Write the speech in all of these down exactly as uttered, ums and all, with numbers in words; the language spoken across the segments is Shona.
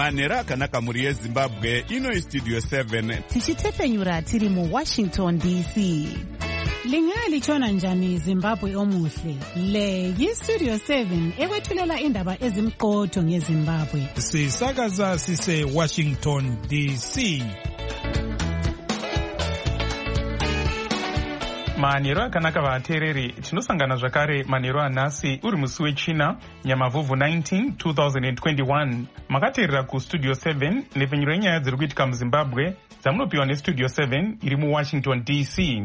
manhero akanaka mhuri yezimbabwe. Ino istudio seven tichitefenyura tiri muwashington D C. Lingalitshona njani Zimbabwe omuhle? Le yistudio seven ekwethulela indaba ezimqotho ngeZimbabwe. Sisakaza sise Washington D C. Manhero akanaka vateereri, tinosangana zvakare manhero anhasi uri musi wechina nyamavhuvhu nineteen twenty twenty-one. Makateerera kustudio seven nepfenyuro yenyaya dziri kuitika muZimbabwe dzamunopiwa nestudio seven iri muWashington D C.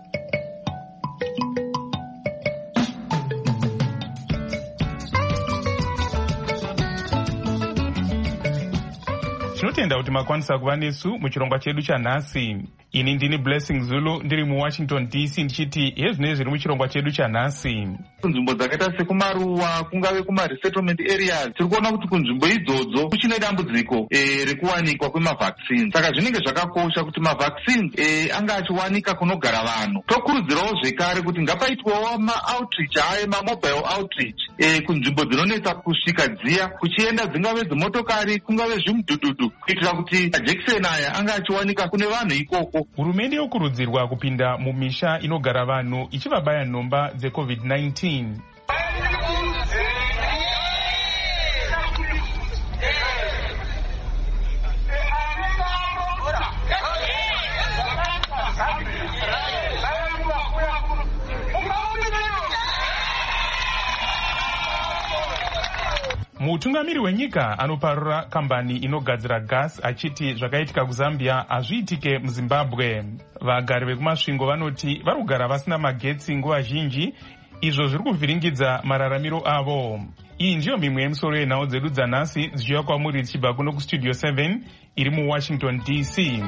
Tinotenda kuti makwanisa kuva nesu muchirongwa chedu chanhasi. Ini ndini Blessing Zulu ndiri muWashington D C ndichiti hezvinezvi zviri muchirongwa chedu chanhasi. Kunzvimbo dzakaita sekumaruwa kungave kuma-resettlement areas tiri kuona kuti kunzvimbo idzodzo kuchine dambudziko e, rekuwanikwa kwemavaccines. Saka zvinenge zvakakosha kuti mavaccines e, anga achiwanika kunogara vanhu. Tokurudzirawo zvekare kuti ngapaitwawo ma-outreach aye ma-mobile outreach e, kunzvimbo dzinonetsa kusvika dziya kuchienda dzingave dzimotokari kungave zvimudhudhudhu kuitira kuti majekiseni aya anga achiwanika kune vanhu ikoko. Hurumende yokurudzirwa kupinda mumisha inogara vanhu ichivabaya nhomba dzecovid nineteen. Mutungamiri wenyika anoparura kambani inogadzira gas achiti zvakaitika kuZambia hazviitike muZimbabwe. Vagari vekumasvingo vanoti vari kugara vasina magetsi nguva zhinji, izvo zviri kuvhiringidza mararamiro avo. Iyi ndiyo mimwe yemisoro yenhau dzedu dzanhasi dzichiuya kwamuri dzichibva kuno kustudio seven iri muWashington D C.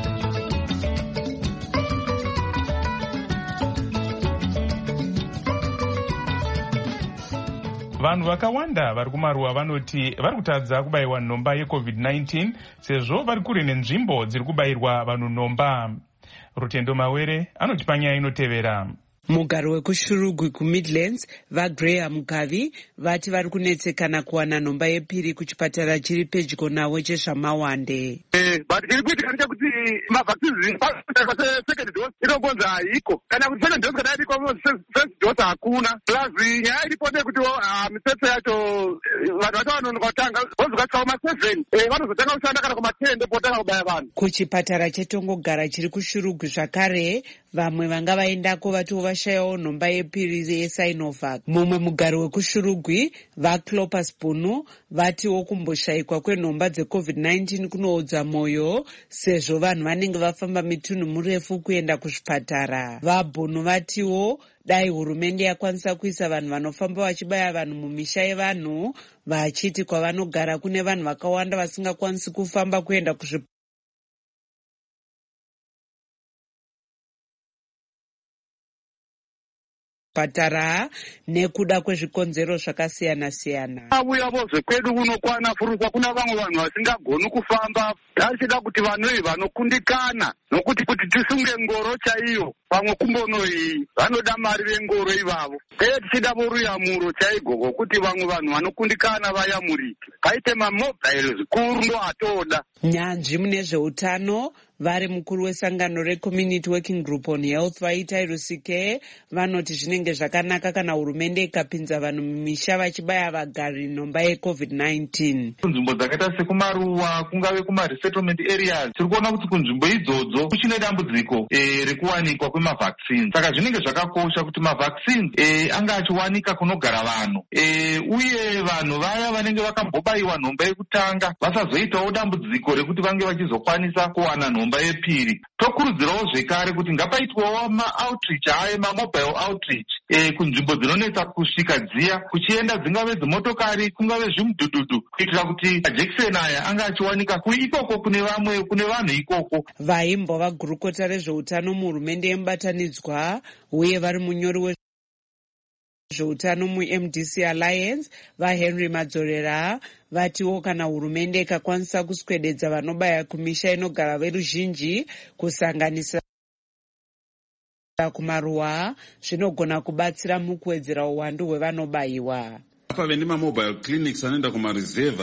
Vanhu vakawanda vari kumaruwa vanoti vari kutadza kubayiwa nhomba yecovid nineteen sezvo vari kure nenzvimbo dziri kubayirwa vanhu nhomba. Rutendo Mawere anoti panyaya inotevera. Mugaro wekushurugwi kuMidlands vaGraham Gavi vati vari kunetsekana kuwana nhomba yepiri kuchipatara chiri pedyo navo chezvamawande. Eh, but iri kuitika ndechekuti mavaccines second dose inogonza haiko. Kana kuti second dose kana iriko first dose hakuna. Plus nyaya iripo ndeyekuti mitsetse yacho vanhu vacho vanonoka kutanga vozokasvika kuma seven vanozotanga kushanda kana kuma ten ndopotanga kubaya vanhu. Kuchipatara chetongogara chiri kushurugwi zvakare vamwe vanga vaendako vatiwo vashayawo nhomba yepiri yeSinovac. Mumwe mugaro wekushurugwi vaClopas Bunu vatiwo kumboshayikwa kwenhomba dzecovid nineteen kunoodza mwoyo sezvo vanhu vanenge vafamba mitunhu murefu kuenda kuzvipatara. VaBunu vatiwo dai hurumende yakwanisa kuisa vanhu vanofamba vachibaya vanhu mumisha yevanhu, vachiti kwavanogara kune vanhu vakawanda vasingakwanisi kufamba kuenda kuzvipatara patara nekuda kwezvikonzero zvakasiyana siyana. Abuya vozve kwedu kunokwana furusa kuna vamwe vanhu vasingagoni kufamba. Tachida kuti vanhu vanokundikana nokuti kuti tisunge ngoro chaiyo pamwe kumbono iyi vanoda mari vengoro ivavo. Teye tichida voruyamuro chaigogo kuti vamwe vanhu vanokundikana vayamurike. Paite mamobile zvikuru ndo atoda. Nyanzvi mune zveutano vari mukuru wesangano reCommunity Working Group on Health vaita Rusike vanoti zvinenge zvakanaka kana hurumende ikapinza vanhu mumisha vachibaya vagari nhomba yecovid nineteen. Kunzvimbo dzakaita sekumaruwa kungave kuma-resettlement areas tiri kuona kuti kunzvimbo idzodzo kuchine dambudziko e, rekuwanikwa kwemavaccines. Saka zvinenge zvakakosha kuti mavaccines e, anga achiwanika kunogara vanhu e, uye vanhu vaya vanenge vakambobayiwa nhomba yekutanga vasazoitawo dambudziko rekuti vange vachizokwanisa kuwana nhomba yepiri. Tokurudzirawo zvekare kuti ngapaitwawo ma-outreach aye ma-mobile outreach e, kunzvimbo dzinonetsa kusvika dziya kuchienda dzingave dzimotokari kungave zvimudhudhudhu kuitira kuti majekiseni aya anga achiwanika ikoko kune vamwe kune vanhu ikoko. Vaimbova gurukota rezveutano muhurumende yemubatanidzwa uye vari munyori wezveutano muM D C Alliance vaHenry Madzorera vatiwo kana hurumende ikakwanisa kuswededza vanobaya kumisha inogara veruzhinji kusanganisira kumaruwa zvinogona kubatsira mukuwedzera uwandu hwevanobayiwa. Pave nemamobile clinics anoenda kumarizevha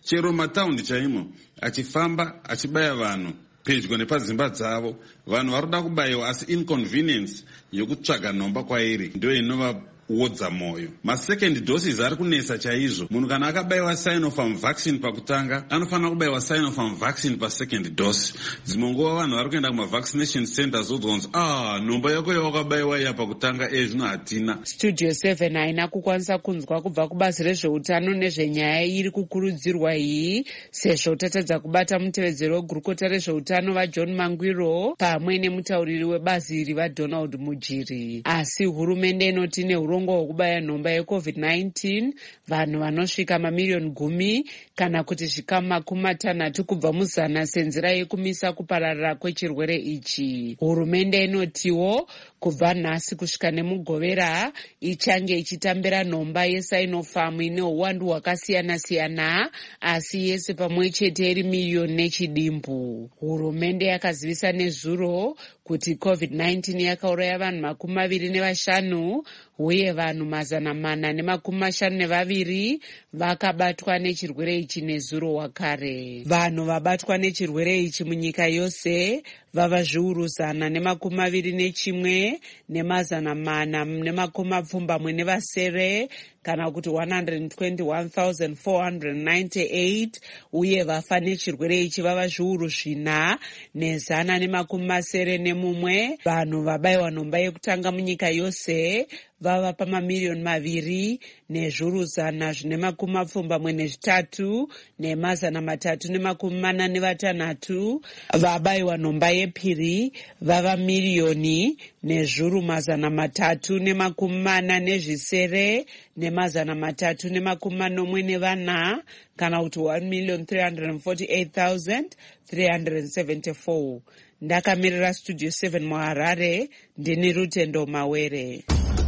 chero mataundi chaimo, achifamba achibaya vanhu pedyo nepadzimba dzavo. Vanhu varuda kubayiwa asi inconvenience yokutsvaga nhomba kwairi ndio inova wodza moyo. Masecond doses ari kunesa chaizvo. Munhu kana akabayiwa Sinopharm vaccine pakutanga anofanira kubayiwa Sinopharm vaccine pasecond dose. Dzimwe nguva vanhu vari kuenda kumavaccination centers odzonzi ah nhomba yako yawakabayiwa iya pakutanga eh zvino hatina. Studio seven haina kukwanisa kunzwa kubva kubazi rezveutano nezvenyaya iri kukurudzirwa iyi sezvo tatadza kubata mutevedzeri wegurukota rezveutano vaJohn Mangwiro pamwe nemutauriri webazi iri vaDonald Mujiri. Asi hurumende inoti nehuro murongo wokubaya nhomba yecovid nineteen vanhu vanosvika mamiliyoni gumi kana kuti zvikamu makumi matanhatu kubva muzana senzira yekumisa kupararira kwechirwere ichi. Hurumende inotiwo kubva nhasi kusvika nemugovera ichange ichitambira nhomba yeSinopharm ine uwandu hwakasiyana-siyana asi yese pamwe chete iri miliyoni nechidimbu. Hurumende yakazivisa nezuro kuti covid nineteen yakauraya vanhu makumi maviri nevashanu uye vanhu mazana mana nemakumi mashanu nevaviri vakabatwa nechirwere ichi nezuro wakare. Vanhu vabatwa nechirwere ichi munyika yose vava zviuru zana nemakumi maviri nechimwe nemazana mana nemakumi mapfumbamwe nevasere kana kuti one hundred twenty-one thousand four hundred ninety-eight uye vafa nechirwere ichi vava zviuru zvina nezana nemakumi masere nemumwe. Vanhu vabayiwa nhomba yekutanga munyika yose vava pamamiliyoni maviri nezviuru zana zvine makumi mapfumbamwe nezvitatu nemazana matatu nemakumi mana nevatanhatu. Vabayiwa nhomba yepiri vava miliyoni nezviuru mazana matatu nemakumi mana nezvisere nemazana matatu nemakumi manomwe nevana kana kuti one million three hundred forty-eight thousand three hundred seventy-four. Ndakamirira Studio seven muHarare ndini Rutendo Mawere.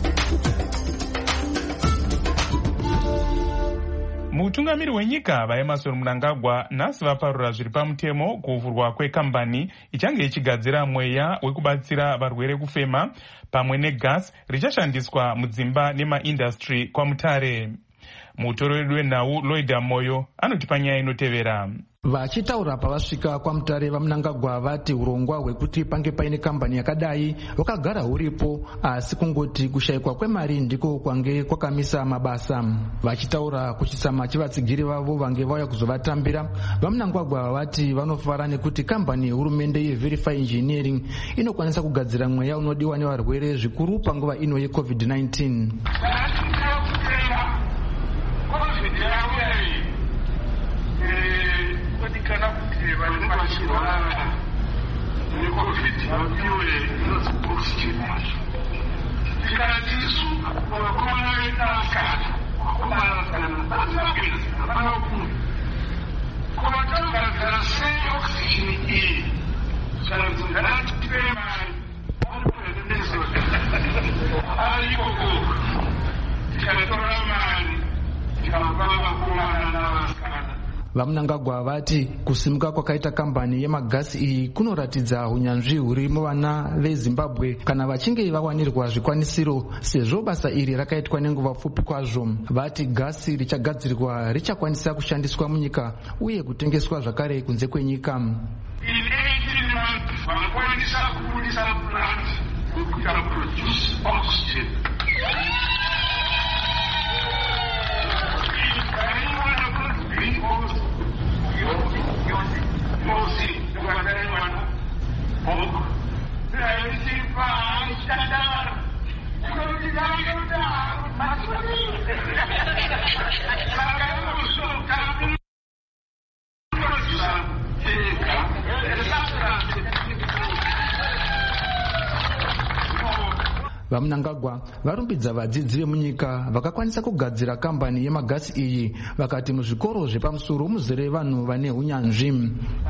Mutungamiri wenyika vaEmmerson Mnangagwa nhasi vaparura zviri pamutemo kuvhurwa kwekambani ichange ichigadzira mweya wekubatsira varwere kufema pamwe negasi richashandiswa mudzimba nemaindastry kwaMutare. Mutoreri wenhau Lloyd Moyo anotipa nyaya inotevera. Vachitaura pavasvika kwaMutare vaMnangagwa vati urongwa hwekuti pange paine kambani yakadai hwakagara huripo asi kungoti kushayikwa kwemari ndiko kwange kwakamisa mabasa. Vachitaura kuchitsama chevatsigiri vavo vange vauya kuzovatambira, vaMnangagwa vati vanofara nekuti kambani yehurumende yeVerify Engineering inokwanisa kugadzira mweya unodiwa nevarwere zvikuru panguva ino yecovid nineteen. kana kuti vanhu vachirwara necovid vapiwe oxygen tikati isu vakomana vedakana vakomana kana vazvapedza hapana kune kuvatogadzira sei oxygen iyi kana kuti ngatitipe mari arikoko tikanatora mari tikapa vakomana navasikana. VaMnangagwa vati kusimuka kwakaita kambani yemagasi iyi kunoratidza unyanzvi huri muvana veZimbabwe kana vachinge vawanirwa zvikwanisiro sezvo basa iri rakaitwa nenguva pfupi kwazvo. Vati gasi richagadzirwa richakwanisa kushandiswa munyika uye kutengeswa zvakare kunze kwenyika. VaMnangagwa varumbidza vadzidzi vemunyika vakakwanisa kugadzira kambani yemagasi iyi vakati muzvikoro zvepamusoro muzere vanhu vane unyanzvi.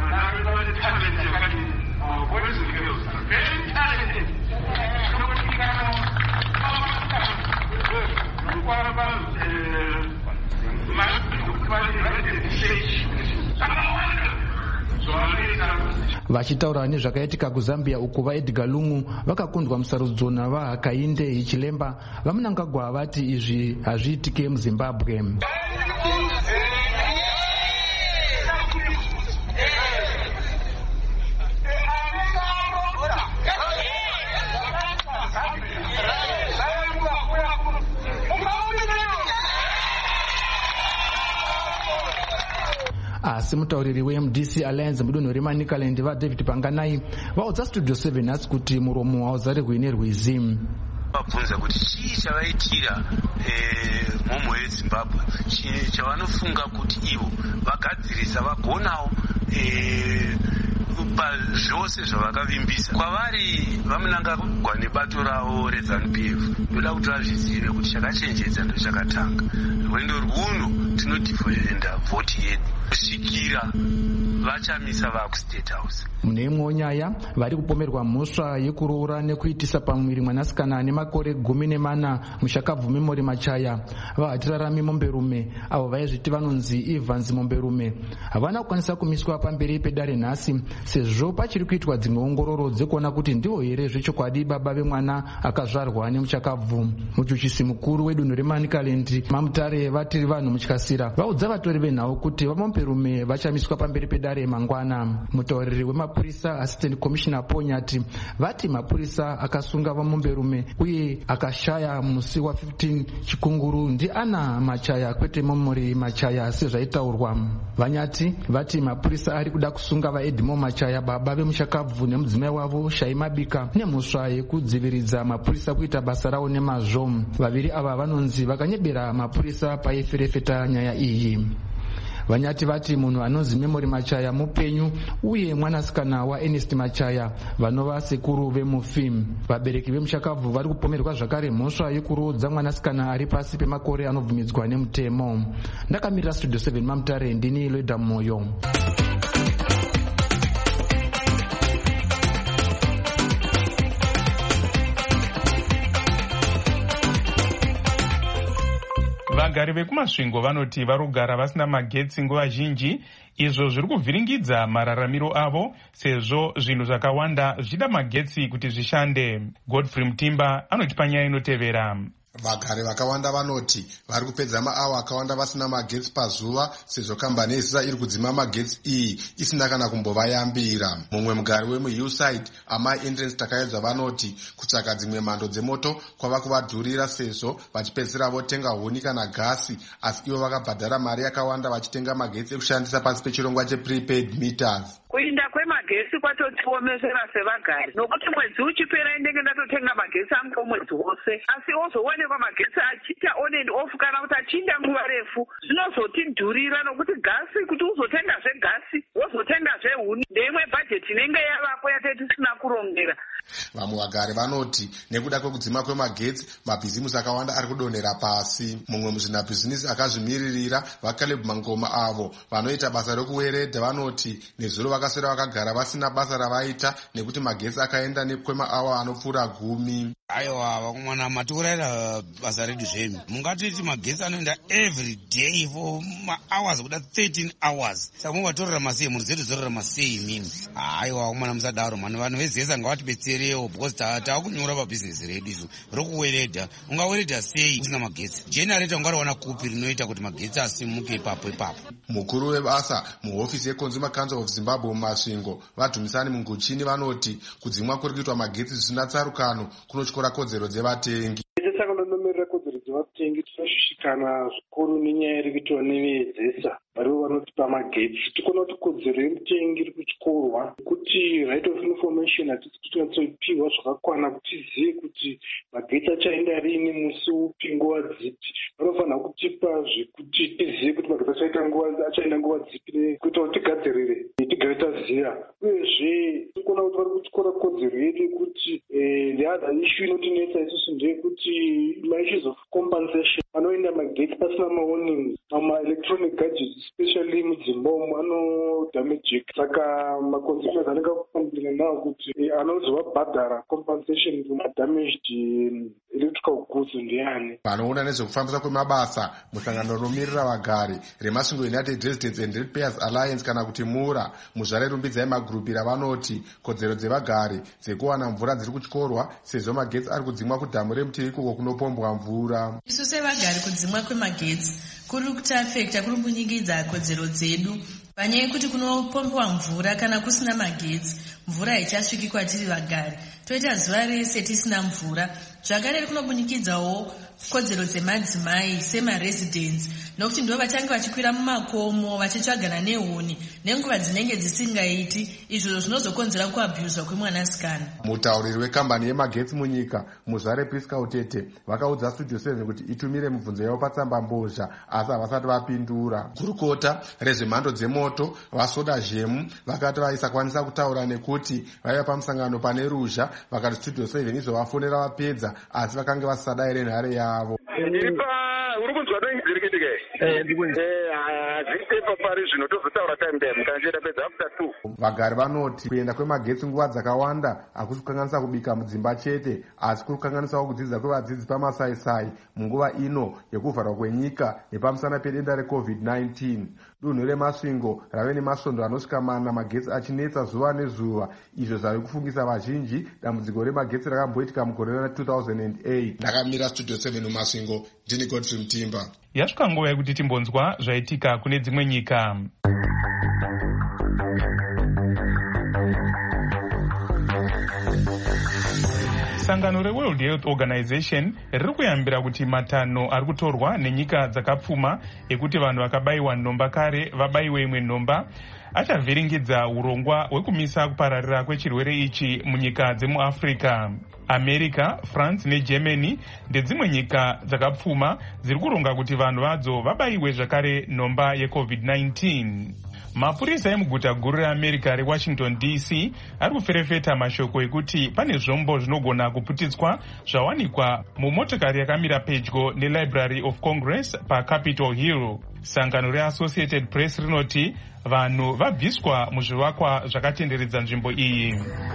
Vachitaura nezvakaitika kuZambia uko vaEdgar Lungu vakakundwa musarudzo navaHakainde Hichilemba, vaMnangagwa vati izvi hazviitike muZimbabwe. asi mutauriri weM D C Alliance mudunhu reManicaland vaDavid Panganai vaudza Studio seven nhasi kuti muromo hauzarirwi nerwizi. Vabvunza kuti chii chavaitira mhomho yeZimbabwe, chavanofunga kuti ivo vagadzirisa vagonawo pazvose zvavakavimbisa. Kwavari vamunangagwa nebato ravo reZANU-P F, ndoda kuti vazvizive kuti chakachenjedza ndo chakatanga. Rwendo rwuno tinodhifenda vhoti yedu kusvikira vachamisa vakuState House. Mune imwewo nyaya, vari kupomerwa mhosva yekuroora nekuitisa pamuviri mwanasikana ane makore gumi nemana muShakabvu Memory Machaya vaHatirarami Momberume avo vaizviti vanonzi Evans Momberume havana kukwanisa kumiswa pamberi pedare nhasi sezvo pachiri kuitwa dzimwe ongororo dzekuona kuti ndivo here zvechokwadi baba vemwana akazvarwa nemuShakabvu. Muchuchisi mukuru wedunhu reManicaland Mamutare vatiri vanhu mutyasira vaudza vatori venhau kuti vaMomberume vachamiswa pamberi pedare mangwana. Mutauriri wemapurisa Assistant Commissioner Ponyati vati mapurisa akasunga vaMomberume uye akashaya musi wa fifteen Chikunguru ndiAna Machaya kwete Memory Machaya sezvaitaurwa. Vanyati vati mapurisa ari kuda kusunga vaEdmo Machaya baba vemuShakabvu nemudzimai wavo Shaima Bika nemhosva yekudziviridza mapurisa kuita basa rawo nemazvo. Vaviri ava vanonzi vakanyebera mapurisa paiferefeta nyaya iyi. Vanyati vati munhu anonzi Memory Machaya mupenyu uye mwanasikana waErnest Machaya vanova sekuru vemufim. Vabereki vemuShakabvu vari kupomerwa zvakare mhosva yekuroodza mwanasikana ari pasi pemakore anobvumidzwa nemutemo. Ndakamirira Studio seven Mamutare, ndini Loida Moyo. Vagari vekumasvingo vanoti varugara vasina magetsi nguva zhinji, izvo zviri kuvhiringidza mararamiro avo sezvo zvinhu zvakawanda zvichida magetsi kuti zvishande. Godfrey Mutimba anotipa nyaya inotevera. Vagari vakawanda vanoti vari kupedza maawa akawanda vasina magetsi pazuva sezvo kambani yeZISA iri kudzima magetsi iyi isina kana kumbovayambira. Mumwe mugari wemuHillside Amai Entrance takaedzwa vanoti kutsvaka dzimwe mhando dzemoto kwava kuvadhurira sezvo vachipedzisira votenga huni kana gasi, asi ivo vakabhadhara mari yakawanda vachitenga magetsi ekushandisa pasi pechirongwa cheprepaid meters. Kuinda kwemagetsi kwatotiomesera sevagari, nokuti mwedzi uchipera indenge ndatotenga magetsi angu mwedzi wose, asi ozoonekwa magetsi achiita on and off kana kuti achinda nguva refu zvinozotidhurira, nokuti gasi kuti uzotengazve gasi wozotengazve huni ndeimwe bhajeti inenge yavapo yatete tisina kurongera. Vamwe vagari vanoti nekuda kwekudzima kwemagetsi mabhizimusi akawanda ari kudonhera pasi. Mumwe muzvinabhizinisi akazvimiririra vaCaleb Mangoma avo vanoita basa rekuweredha vanoti nezuro vakaswera vakagara vasina basa ravaita nekuti magetsi akaenda nekwemaawa anopfuura gumi. Aiwa vakomana matiuraira basa redu zvenyu mungatiti magetsi anoenda every day for mahours kuda thirteen hours saka muvatorera masei mhuri dzedu dzorera masei imini. Aiwa vakomana musadaro mani vanhu vezesa ngavatibetserewo because taakunyora pabhizinesi redu isu rokuweredha. Ungaweredha sei usina magetsi? Generator ungariwana kupi rinoita kuti magetsi asimuke ipapo ipapo? Mukuru webasa muhofisi yeConsumer Council of Zimbabwe mumasvingo vaDhumisani Munguchini vanoti kudzimwa kuri kuitwa magetsi zvisina tsarukano kunotyora kodzero dzevatengi. Saka ndonomerera kodzero dzevatengi tinoshushikana zvikuru nenyaya iri kuitwa nevezesa varivo vanotipa magetsi. Tikuona kuti kodzero yemutengi iri kutyorwa kuti right of information hatisi kuti tinatsoipiwa zvakakwana kuti tizive kuti magetsi achaenda rini musi upi nguva dzipi. Vanofanira kutipa zvekuti tizive kuti magetsi achaita nguva achaenda nguva dzipi kuita kuti tigadzirire tigare taziva. Uyezve tikuona kuti vari kutyora kodzero yedu yekuti the other issue inotinetsa isusu ndeyekuti maissues of compensation anoenda magetsi pasina mawarning. Ama-electronic gadgets especially mudzimbamo anodamejeka, saka maconsumers anenge akukomplaina nawo kuti anozovabhadhara compensation kumadamaged electrical goods ndiani. Vanoona nezvekufambisa kwemabasa muhlangano runomirira vagari remasvingo United Residents and Ratepayers Alliance kana kuti mura muzvarerumbidzai magurupira vanoti kodzero dzevagari dzekuwana mvura dziri kutyorwa sezvo magetsi ari kudzimwa kudhamu remutivi ikoko kunopombwa mvura. Isu sevagari kudzimwa kwemagetsi kuri kutiafekta, kuri kunyingidza kodzero dzedu panyaya yekuti kunopombwa mvura kana kusina magetsi mvura haichasviki kwatiri vagari. Toita zuva rese tisina mvura zvakare iri kunobunikidzawo kodzero dzemadzimai semaresidence, nokuti ndo vachange vachikwira mumakomo vachitsvagana nehuni nenguva dzinenge dzisingaiti, izvo zvinozokonzera kuabhuzwa kwemwanasikana. Mutauriri wekambani yemagetsi munyika Muzvare Priska Utete vakaudza Studio seven kuti itumire mibvunzo yavo patsamba mbozha, asi havasati vapindura. Gurukota rezvemhando dzemoto vasoda zhemu vakati vaisakwanisa kutaura nekuti vaiva pamusangano pane ruzha, vakati Studio seven izvovafonera vapedza, asi vakange vasisada ere nhare yavo. Uri kunzwa ndingizirikitike? Eh, ndikunzwa. Eh, azvipepa pari zvino tozotaura time time kanjira pedza after two. Vagari vanoti kuenda kwemagetsi nguva dzakawanda hakusi kukanganisa kubika mudzimba chete, asi kuri kukanganisawo kudzidza kwevadzidzi pamasaisai munguva ino yekuvharwa kwenyika nepamusana pedenda recovid nineteen. Dunhu remasvingo rave nemasvondo anosvika mana magetsi achinetsa zuva nezuva, izvo zvave kufungisa vazhinji dambudziko remagetsi rakamboitika mugore ra two thousand eight. Ndakamira Studio seven mumasvingo, ndini Godfrey Mutimba. Yasvika nguva yekuti timbonzwa zvaitika kune dzimwe nyika. Sangano reWorld Health Organization riri kuyambira kuti matanho ari kutorwa nenyika dzakapfuma ekuti vanhu vakabayiwa nhomba kare vabayiwe imwe nhomba achavhiringidza urongwa hwekumisa kupararira kwechirwere ichi munyika dzemuAfrica. America, France neGermany ndedzimwe nyika dzakapfuma dziri kuronga kuti vanhu vadzo vabayiwe zvakare nhomba yecovid nineteen. Mapurisa emuguta guru reAmerica reWashington D C ari kuferefeta mashoko ekuti pane zvombo zvinogona kuputitswa zvawanikwa mumotokari yakamira pedyo neLibrary of Congress paCapitol Hill. Sangano reAssociated Press rinoti vanhu vabviswa muzvivakwa zvakatenderedza nzvimbo iyi.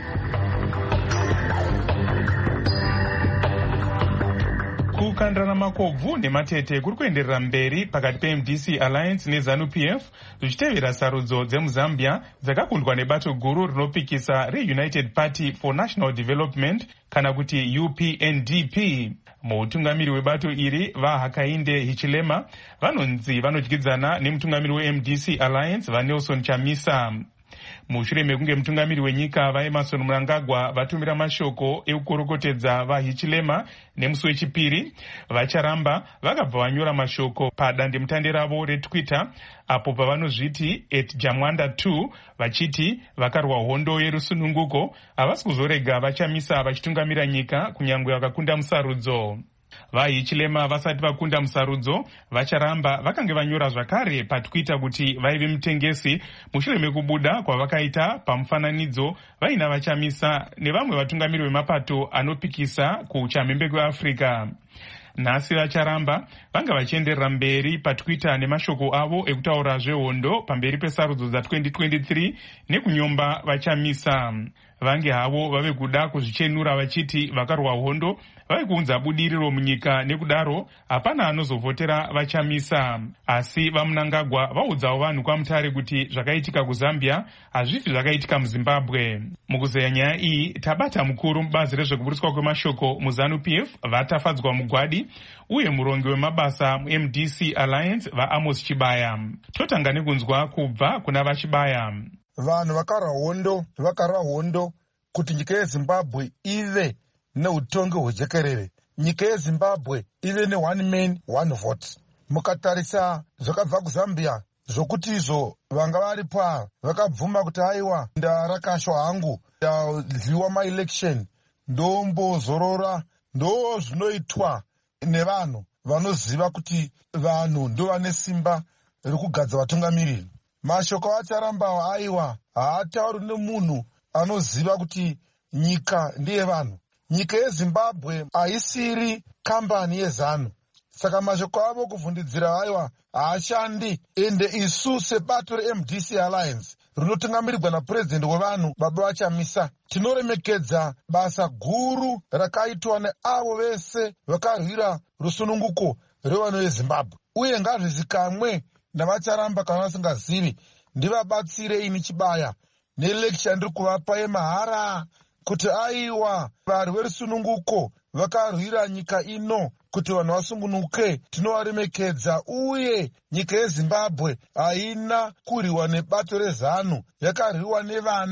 Kukandana makobvu nematete kuri kuenderera mberi pakati peM D C Alliance neZANU P F zvichitevera sarudzo dzemuZambia dzakakundwa nebato guru rinopikisa reUnited Party for National Development kana kuti U P N D P. Mutungamiri webato iri vaHakainde Hichilema vanonzi vanodyidzana nemutungamiri weM D C Alliance vaNelson Chamisa. Mushure mekunge mutungamiri wenyika vaEmerson Mnangagwa vatumira mashoko ekukorokotedza vaHichilema nemusi wechipiri, vacharamba vakabva vanyora mashoko padandemutande ravo reTwitter apo pavanozviti at Jamwanda two vachiti vakarwa hondo yerusununguko havasi kuzorega vachamisa vachitungamira nyika kunyangwe vakakunda musarudzo. VaHichilema vasati vakunda musarudzo vacharamba vakange vanyora zvakare paTwitter kuti vaive mutengesi mushure mekubuda kwavakaita pamufananidzo vaina vachamisa nevamwe vatungamiri vemapato anopikisa kuchamhembe kweAfrica. Nhasi vacharamba vanga vachienderera mberi paTwitter nemashoko avo ekutaura zvehondo pamberi pesarudzo dza twenty twenty-three nekunyomba vachamisa. Vange havo vave kuda kuzvichenura vachiti vakarwa hondo vave kuunza budiriro munyika, nekudaro hapana anozovhotera vachamisa. Asi vaMnangagwa vaudzawo vanhu kwamutare kuti zvakaitika kuZambia hazvifi zvakaitika muZimbabwe. Mukuzeya nyaya iyi tabata mukuru mubazi rezvekuburiswa kwemashoko muZANU P F vatafadzwa mugwadi uye murongi wemabasa muM D C Alliance vaAmos Chibaya. Totanga nekunzwa kubva kuna vaChibaya. Vanhu vakarwa hondo vakarwa hondo kuti nyika yeZimbabwe ive neutongi hwejekerere, nyika yeZimbabwe ive ne one man one vote. Mukatarisa zvakabva kuZambia zvokuti izvo vanga varipa vakabvuma kuti aiwa ndarakashwa hangu ndadliwa maelection ndombozorora, ndo zvinoitwa nevanhu vanoziva kuti vanhu ndo vane simba rekugadza vatungamiriri. Mashoko acharamba aiwa haatauri nemunhu anoziva kuti nyika ndiye vanhu. Nyika yeZimbabwe haisiri kambani yeZANU. Saka mashoko avo kuvhundidzira aiwa haashandi, ende isu sebato reM D C Alliance rinotungamirirwa napurezidendi wevanhu baba vachamisa tinoremekedza basa guru rakaitwa neavo vese vakarwira rusununguko revanhu veZimbabwe, uye ngazvizikamwe navacharamba kana vasingazivi ndivabatsire ini Chibaya nelecture ndiri kuvapa yemahara kuti aiwa vari verusununguko vakarwira nyika ino kuti vanhu vasungunuke tinovaremekedza, uye nyika yeZimbabwe haina kurwiwa nebato reZANU, yakarwiwa nevana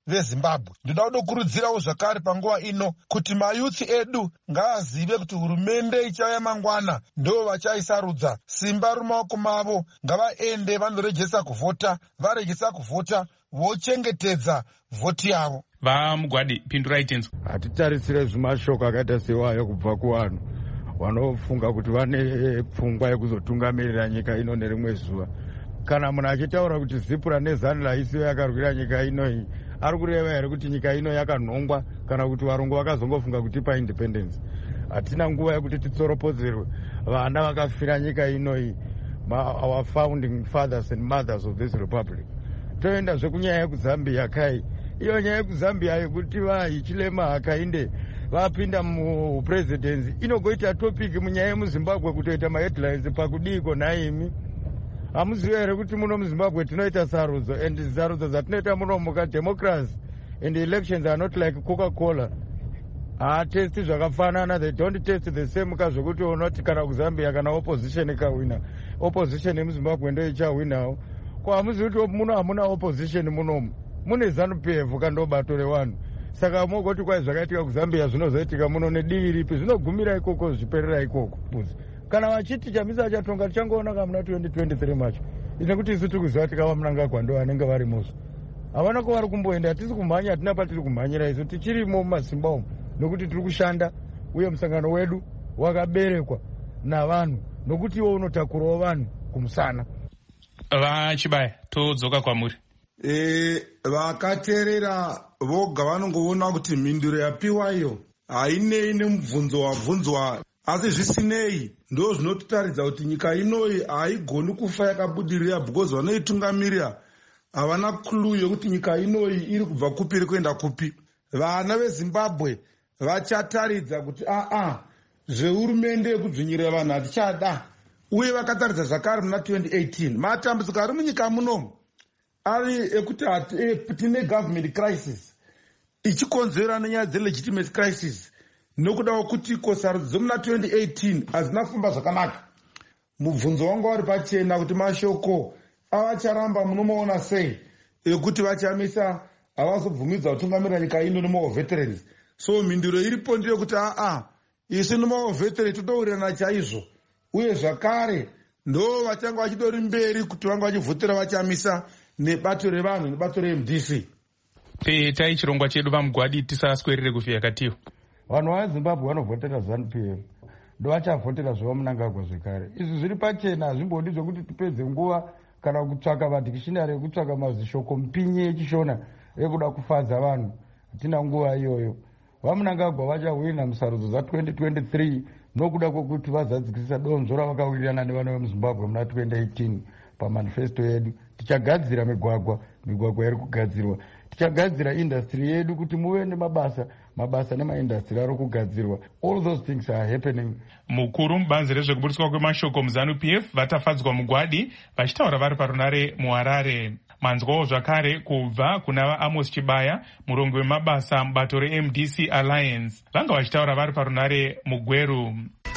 vezimbabwe. Ndoda kudokurudzirawo zvakare panguva ino kuti mayuthi edu ngaazive kuti hurumende ichauya mangwana ndo vachaisarudza. Simba rumaoko mavo, ngavaende vanorejesa kuvhota, varejesa kuvhota vochengetedza vhoti yavo. Vamugwadi, pindurai tenzo. Hatitarisire zvimashoko akaita sewayo kubva kuvanhu vanofunga kuti vane pfungwa yekuzotungamirira nyika ino nerimwe zuva. Kana munhu achitaura kuti Zipura neZanzibar isiyo yakarwira nyika ino iyi, ari kureva here kuti nyika ino yakanhongwa kana kuti varungu vakazongofunga kutipa independence? Hatina nguva yekuti titsoropozerwe vana vakafira nyika ino iyi, our founding fathers and mothers of this republic. Toenda zvekunyaya yekuzambia kai, iyo nyaya yekuzambia yekuti vahichilema hakainde vapinda mupresidency inogoita topic munyaya yemuzimbabwe kutoita maheadlines pakudiko naimi. Hamuzivi here kuti muno muzimbabwe tinoita sarudzo, and sarudzo dzatinoita muno muka democracy and elections are not like Coca-Cola. Haatesti zvakafanana, they don't test the same kazvokuti unoti kana kuzambia kana opposition ikawina, opposition yemuzimbabwe ndo ichawinawo. Kwa hamuzivi kuti muno hamuna opposition munomu, mune ZANU P F kandobatore vanhu. Saka mogoti kwai zvakaitika kuzambia zvinozoitika muno nedivi ripi, zvinogumira ikoko zviperera ikoko buzi. Kana vachiti chamisa chatonga tichangoonaka muna twenty twenty-three macho, ine kuti isu tiri kuziva tikava Mnangagwa ndo vanenge varimuso. Havana ko vari kumboenda, hatisi kumhanya, hatina patiri kumhanyira isu, tichirimo mumasimba umu nokuti tiri kushanda, uye musangano wedu wakaberekwa navanhu nokuti iwo unotakurawo vanhu kumusana. Vachibaya, todzoka kwamuri. E, vakateerera voga vanongoona kuti mhinduro yapiwayo hainei nemubvunzo wabvunzwa, asi zvisinei ndo zvinototaridza kuti nyika inoyi haigoni kufa yakabudirira, because vanoitungamirira havana clue yokuti nyika inoyi iri kubva kupi iri kuenda kupi. Vana veZimbabwe vachataridza kuti aa zvehurumende yekudzvinyirira vanhu hatichada, uye vakataridza zvakare muna twenty eighteen. Matambudziko ari munyika munomu ari ekuti tine government crisis ichikonzera nenyaya dzelegitimacy crisis, nokuda kwekuti sarudzo muna twenty eighteen hazina kufamba zvakanaka. Mubvunzo wangu wari pachena kuti mashoko avacharamba munomaona sei ekuti vachamisa havazobvumidza kutungamirira nyika ino nemaveterans. So mhinduro iripo ndeyekuti aa isu nemaveterans totourirana chaizvo, uye zvakare ndo vachanga vachidori mberi kuti vanga vachivhotera vachamisa nebato revanhu nebato reM D C. Petai chirongwa chedu Vamugwadi, tisaswerere kufika katiwo. Vanhu vaZimbabwe vanovhotera ZANU P F ndo vachavhotera zveva Mnangagwa zvekare. Izvi zviri pachena, hazvimbodi zvokuti tipedze nguva kana kutsvaka madhikishinari ekutsvaka mazishoko mupinyi echishona ekuda kufadza vanhu. Hatina nguva iyoyo. VaMnangagwa vachawina musarudzo za twenty twenty-three nokuda kwokuti vazadzikisa donzvo ravakawirirana nevanhu vemuZimbabwe muna twenty eighteen pamanifesto yedu. Tichagadzira migwagwa, migwagwa iri kugadzirwa. Tichagadzira industry yedu kuti muve nemabasa, mabasa nemaindustry ari kugadzirwa. All those things are happening. Mukuru mubanzi rezvekuburiswa kwemashoko muZANU P F vatafadzwa Mugwadi vachitaura vari parunare muHarare. Manzwawo zvakare kubva kuna vaAmos Chibaya, murongo wemabasa mubato reM D C Alliance, vanga vachitaura vari parunare muGweru.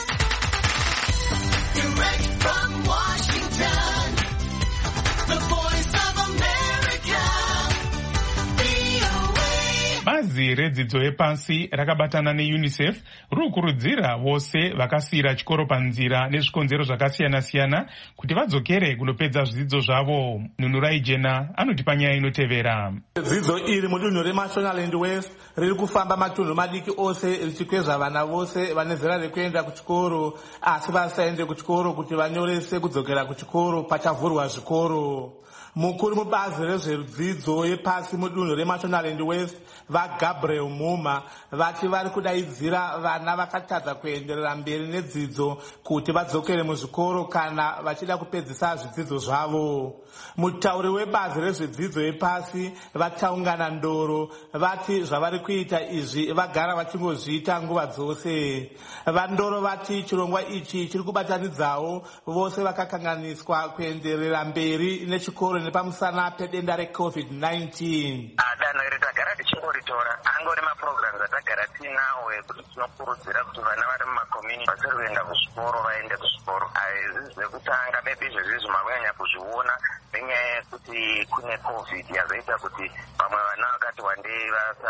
Bazi redzidzo yepasi rakabatana neUNICEF rikukurudzira vose vakasiyira chikoro panzira nezvikonzero zvakasiyana-siyana kuti vadzokere kunopedza zvidzidzo zvavo. Nunurai Jena anoti panyaya inotevera. Dzidzo iri mudunhu reMashonaland West riri kufamba matunhu madiki ose richikwezva vana vose vane zera rekuenda kuchikoro asi vasaende kuchikoro kuti vanyorese kudzokera kuchikoro pachavhurwa zvikoro. Mukuru mubazi rezvedzidzo yepasi mudunhu reMashonaland West vaGabriel Muma vati vari kudaidzira vana vakatadza kuenderera mberi nedzidzo kuti vadzokere muzvikoro kana vachida kupedzisa zvidzidzo zvavo. Mutauri webazi rezvedzidzo yepasi vataungana ndoro vati zvavari kuita izvi vagara vachingozviita nguva dzose. Vandoro vati chirongwa ichi chiri kubatanidzawo vose vakakanganiswa kuenderera mberi nechikoro nepamusana pedenda recovid nineteen. Danho iri tagara tichingoritora angori mapurogiramu atagara tinawo ekuti tinokurudzira kuti vana vari mumakommunity vasiri kuenda kuzvikoro vaende kuzvikoro. Izvi zvekutanga maybe izvezvizvi makunyanya kuzviona nenyaya yekuti kune covid yazoita kuti vamwe vana vakati wandei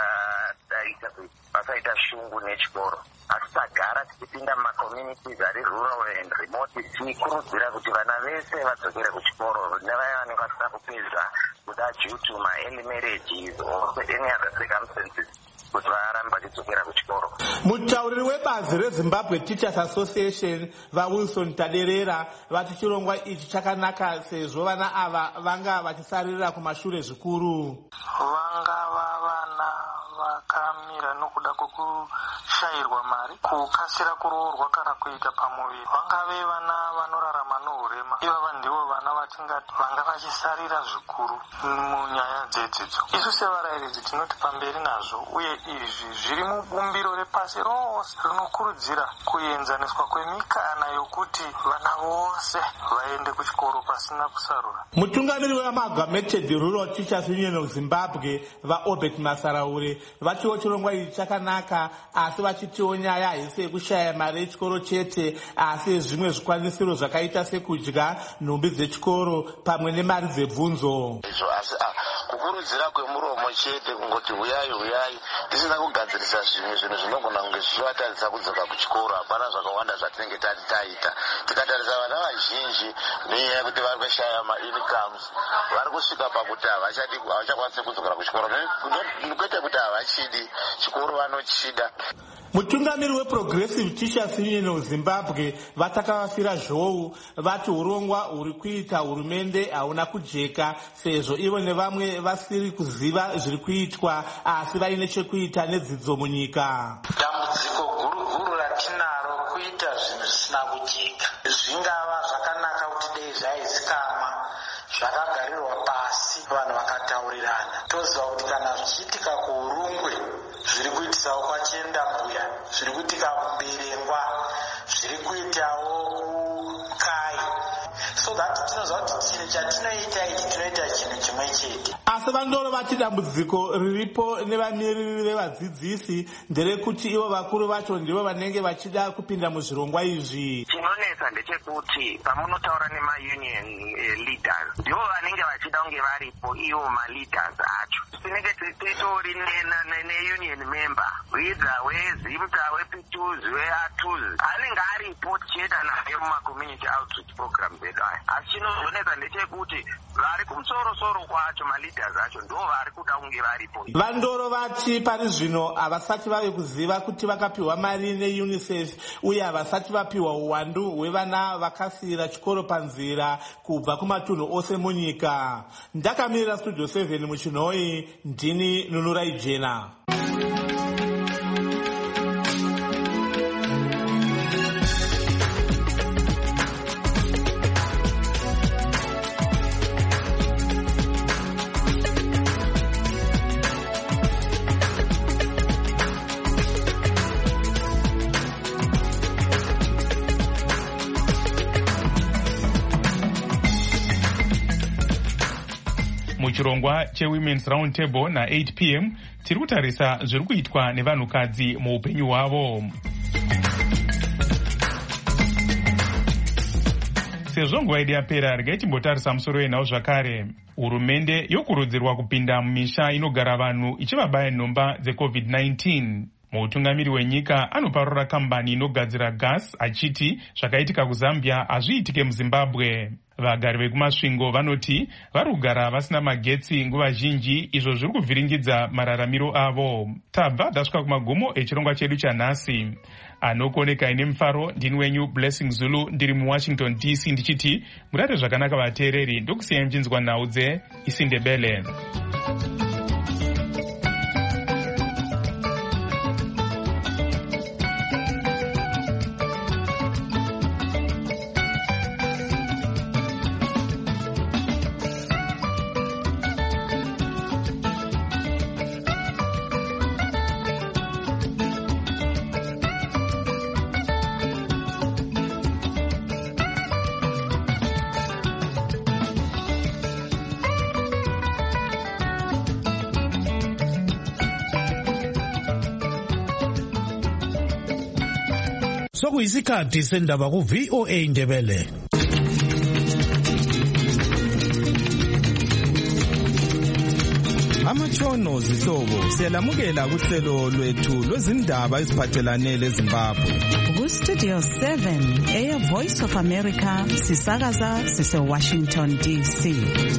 vasaita shungu nechikoro. Asi tagara tichipinda mumakommunities ari rural and remote tichikurudzira kuti vana vese vadzokere kuchikoro nevaya vanenge vasina kupedza kuda due to my early marriages or any other circumstances kuti varambe vachidzokera kuchikoro. Mutauriri webazi reZimbabwe Teachers Association vaWilson Taderera vati chirongwa ichi chakanaka sezvo vana ava vanga vachisarira kumashure zvikuru. Vangava vana vakamira nokuda kwokushayirwa mari, kukasira kuroorwa kana kuita pamuviri. Vangave vana vanorarama nourema. Ivava ndivo vana vatingati vanga vachisarira zvikuru munyaya dzedzidzo. Isu sevarairidzi tinoti pamberi nazvo, uye izvi zviri mubumbiro repasi rose rinokurudzira kuenzaniswa kwemikana yokuti vana vose vaende kuchikoro pasina kusarura. Mutungamiri weAmalgamated Rural Teachers Union of Zimbabwe vaObert Masaraure vatiwo chirongwa ichi chakanaka, asi vachitiwo nyaya haisi yekushaya mari yechikoro chete, asi zvimwe zvikwanisiro zvakaita sekudya, nhumbi dzechikoro pamwe nemari dzebvunzo. Kukurudzira kwemuromo chete kungoti uyai uyai tisina kugadzirisa zvimwe zvinhu zvinogona kunge zvichivatarisa kudzoka kuchikoro. Hapana zvakawanda zvatinenge tati taita. Tikatarisa vana vazhinji nenyaya yekuti vari kushaya maincomes vari kusvika pakuti havachakwanisi kudzokera kuchikoro, kwete kuti havachidi chikoro, vanochida. Mutungamiri weProgressive Teachers Union of Zimbabwe vatakavafira zhou vati urongwa huri kuita hurumende hauna kujeka sezvo ivo nevamwe vasiri kuziva zviri kuitwa asi vaine chekuita nedzidzo munyika. Dambudziko guru guru ratinaro kuita zvinhu zvisina kujeka. Zvingava zvakanaka kuti dei zvaizikanwa, zvakagarirwa pasi, vanhu vakataurirana. Toziva kuti kana zvichiitika kuurungwe zviri kuitisawo kwachienda mbuya, zviri kuitika kuberengwa, zviri kuitawo kukai, so that tinoziva kuti chinhu chatinoita ichi tinoita chinhu chimwe chete. Asi vandoro vati dambudziko riripo nevamiriri vevadzidzisi nderekuti ivo vakuru vacho ndivo vanenge vachida kupinda muzvirongwa izvi. Chinonetsa ndechekuti pamunotaura nemaunion leaders ndivo vanenge vachida kunge varipo ivo maleaders acho. Tinenge titori neunion member widza weZimta wePituzi weAtuzi anenge aripo tichienda naye mumacommunity outreach programs edu aya. Asi chinozonetsa ndechekuti vari kumusoro-soro kwacho maleaders acho ndo vari kuda kunge varipo. Vandoro vati pari zvino havasati vave kuziva kuti vakapiwa mari neUNICEF uye havasati vapiwa uwandu hwevana vakasiyira chikoro panzira kubva kumatunhu ose munyika. Ndakamirira Studio seven muchinhoi, ndini Nunurai Jena. Muchirongwa cheWomen's Round Table na eight p m tiri kutarisa zviri kuitwa nevanhukadzi muupenyu hwavo. Sezvo nguva yedu yapera, regai timbotarisa musoro wenhau zvakare. Hurumende yokurudzirwa kupinda mumisha inogara vanhu ichivabaya nhomba dzecovid nineteen. Mutungamiri wenyika anoparura kambani inogadzira gas achiti zvakaitika kuZambia hazviitike muZimbabwe. Vagari vekumasvingo vanoti vari kugara vasina magetsi nguva zhinji, izvo zviri kuvhiringidza mararamiro avo. Tabva tasvika kumagumo echirongwa chedu chanhasi. Anokuoneka ine mufaro ndini wenyu Blessing Zulu ndiri muWashington D C ndichiti murate zvakanaka vateereri, ndokusiyai mchinzwa nhau dzeIsindebele. sokuyisikhathi sendaba ku V O A Ndebele. Amatshono zihlobo siyalamukela kuhlelo lwethu lwezindaba eziphathelane leZimbabwe. Ku Studio seven eya Voice of America sisakaza sise Washington D C.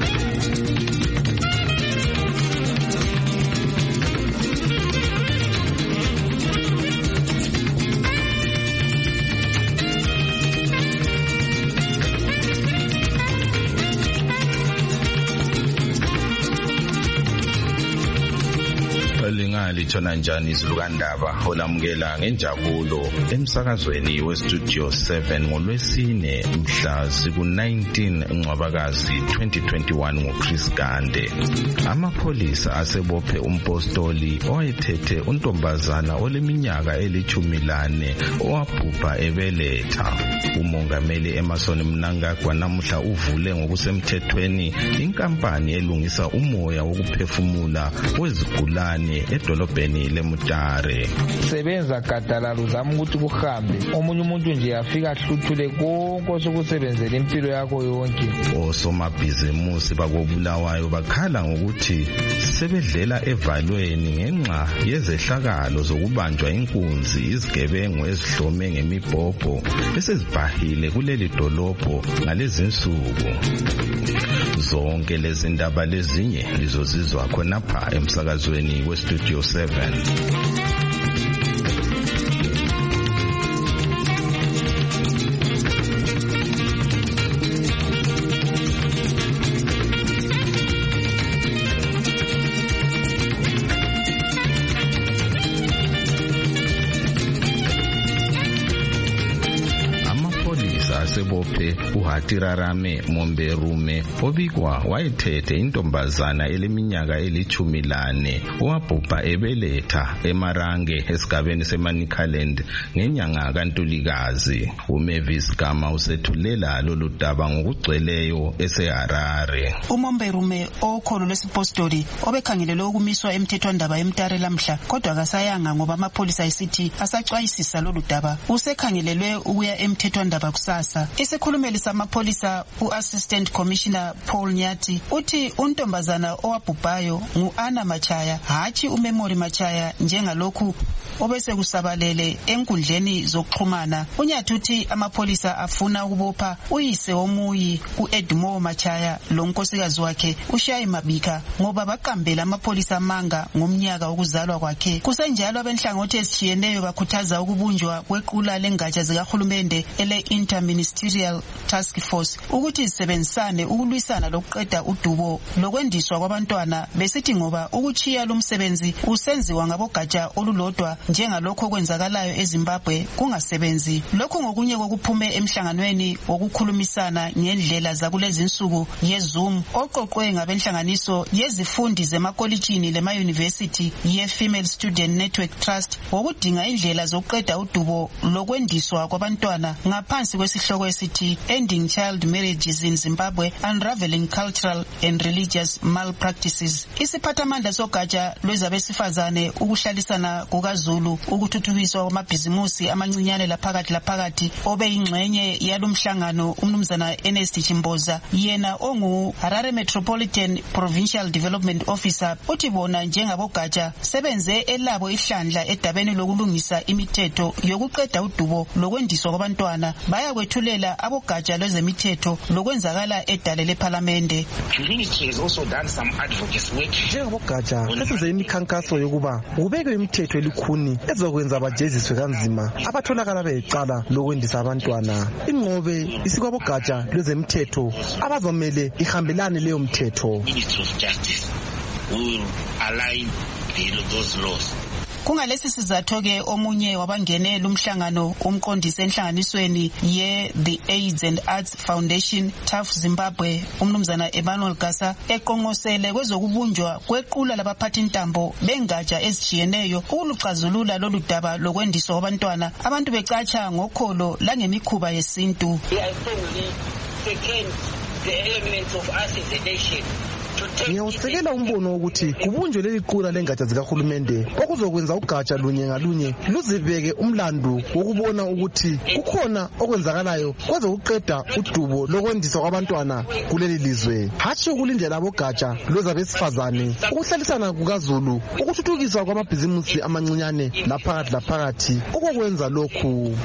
Lithona njani izilukandaba olamukela ngenjabulo emsakazweni weStudio seven ngolwesine mhla siku nineteen Ncwabakazi twenty twenty-one ngoChris Gande. Amapholisa asebophe umpostoli owayethethe untombazana oleminyaka elithumi lane owabhubha ebeletha. Umongameli Emmerson Mnangagwa namuhla uvule ngokusemthethweni inkampani elungisa umoya wokuphefumula wezigulane edolobheni leMutare. Sebenza gadalala uzama ukuthi kuhambe omunye umuntu nje afika ahluthule konke osokusebenzela impilo yakho yonke. Osomabhizimusi bakobulawayo bakhala ngokuthi sebedlela evalweni ngenxa yezehlakalo zokubanjwa inkunzi izigebengu ezihlome ngemibhobho esezibhahile kuleli dolobho ngalezi nsuku. Zonke lezi ndaba lezinye lizozizwa khonapha emsakazweni weStudio seven. Sebophe uHatirarame Momberume obikwa wayethethe intombazana eleminyaka elithumi lane owabhubha ebeletha eMarange esigabeni seManicaland ngenyanga kaNtulikazi. uMavis Gama usethulela lolu daba ngokugcweleyo eseHarare. uMomberume okholo lesipostoli obekhangelelwe ukumiswa emthethwandaba eMtare lamhla kodwa akasayanga ngoba amapholisa esithi asacwayisisa lolu daba. Usekhangelelwe ukuya emthethwandaba kusasa. Isikhulumeli samapholisa uAssistant Commissioner Paul Nyati uthi untombazana owabhubhayo nguAnna Machaya hathi uMemory Machaya njengalokhu obese kusabalele enkundleni zokuxhumana. Unyathi uthi amapholisa afuna ukubopha uyise womuyi uEdmo Machaya lo nkosikazi wakhe uShayi Mabika ngoba baqambela amapholisa amanga ngomnyaka wokuzalwa kwakhe. Kusenjalo abenhlangothi ezitshiyeneyo bakhuthaza ukubunjwa kwequla lengatsha zikahulumende ele Interministerial Task Force ukuthi isebenzisane ukulwisana lokuqeda udubo lokwendiswa kwabantwana besithi ngoba ukuchiya lumsebenzi usenziwa ngabogatsha olulodwa njengalokho kwenzakalayo eZimbabwe kungasebenzi. Lokho ngokunye kokuphume emhlanganweni wokukhulumisana ngendlela zakulezi insuku yeZoom oqoqwe ngabenhlanganiso yezifundi zemakolitshini lema-university ye-Female Student Network Trust wokudinga indlela zokuqeda udubo lokwendiswa kwabantwana ngaphansi kwesihloko esithi Ending Child Marriages in Zimbabwe, Unraveling Cultural and Religious Malpractices. Isiphathamandla sogatsha lwezabesifazane ukuhlalisana kukaZulu ukuthuthukiswa kwamabhizimusi amancinyane laphakathi laphakathi obe ingxenye yalomhlangano umnumzana Ernest Chimboza yena ongu Harare Metropolitan Provincial Development Officer uthi bona njengabogatsha sebenze elabo ihlandla edabeni lokulungisa imithetho yokuqeda udubo lokwendiswa kwabantwana baya kwethulela abogatsha lwezemithetho lokwenzakala edale leParliamente. Njengabogatsha sesenze imikhankaso yokuba kubekwe imithetho elikhuni ezokwenza abajeziswe kanzima abatholakala beyiqala lokwendisa abantwana. Inqobe isikwabogatsha lwezemithetho abazomele ihambelane leyo mthetho. Kungalesi sizatho ke omunye wabangene lumhlangano umqondisi enhlanganisweni ye The AIDS and Arts Foundation Tough Zimbabwe umnumzana Emmanuel Gasa eqonqosele kwezokubunjwa kwequla labaphathi intambo bengatsha ezitshiyeneyo ukuluxazulula lolu daba lokwendiswa kwabantwana abantu becatsha ngokholo langemikhuba yesintu. The elements of us as a nation to ngiyawusekela umbono wokuthi kubunjwe leli qula lengatsha zikahulumende okuzokwenza ugatsha lunye ngalunye luzibeke umlandu wokubona ukuthi kukhona okwenzakalayo kwaze kuqeda udubo lokwendiswa kwabantwana kuleli lizwe, hatshi ukulindela abogatsha lwezabesifazane, ukuhlalisana kukaZulu, ukuthuthukiswa kwamabhizimusi amancinyane laphakathi laphakathi okokwenza lokhu.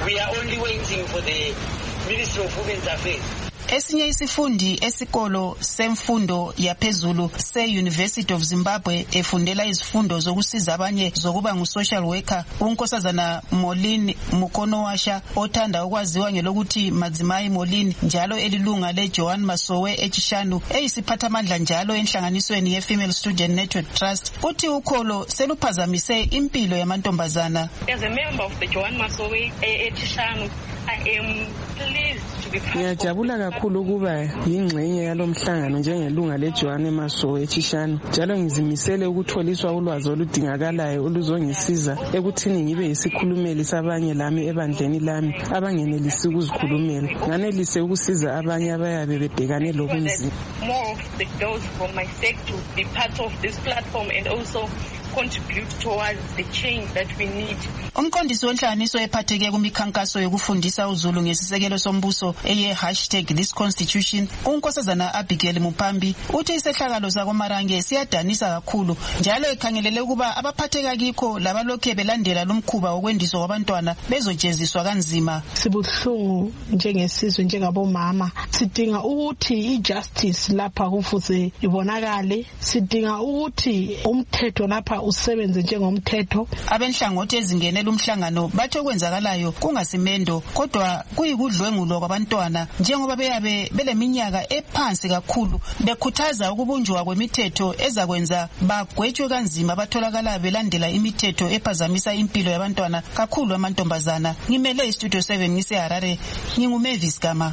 Esinye isifundi esikolo semfundo yaphezulu se-University of Zimbabwe efundela izifundo zokusiza abanye zokuba ngu-social worker, unkosazana Molini Mukonowasha othanda ukwaziwa ngelokuthi Madzimayi Molini, njalo elilunga le-Joan Masowe eChishanu, eyisiphathamandla njalo enhlanganisweni ye-Female Student Network Trust, uthi ukholo seluphazamise impilo yamantombazana. As a member of the Joan Masowe eChishanu, I am pleased to be part of. Ngiyajabula kakhulu ukuba yingxenye yalomhlangano njengelunga leJoan Masowe eChishanu, njalo ngizimisele ukutholiswa ulwazi oludingakalayo oluzongisiza ekuthini ngibe yisikhulumeli sabanye lami ebandleni lami abangenelisi ukuzikhulumela, nganelise ukusiza abanye abayabe bebhekane lobunzima. More of the those from my sector to be part of this platform and also contribute towards the change that we need. Umqondisi wenhlanganiso ephatheke kumikhankaso yokufundisa uZulu ngesisekelo sombuso eye hashtag this constitution, unkosazana Abigail Mupambi uthi isehlakalo sakoMarange siyadanisa kakhulu, njalo ekhangelele ukuba abaphatheka kikho labalokhe belandela lomkhuba wokwendiswa kwabantwana bezojeziswa kanzima. Sibuhlungu njengesizwe njengabomama, sidinga ukuthi ijustice lapha kufuze ibonakale, sidinga ukuthi umthetho lapha usebenze njengomthetho. Abenhlangothi ezingenela umhlangano bathi okwenzakalayo kungasimendo kodwa kuyikudlwengulwa kwabantwana njengoba beyabe beleminyaka ephansi kakhulu, bekhuthaza ukubunjwa kwemithetho ezakwenza bagwetshwe kanzima batholakala belandela imithetho ephazamisa impilo yabantwana kakhulu amantombazana. Ngimele iStudio seven ngiseHarare, nginguMavis Gama.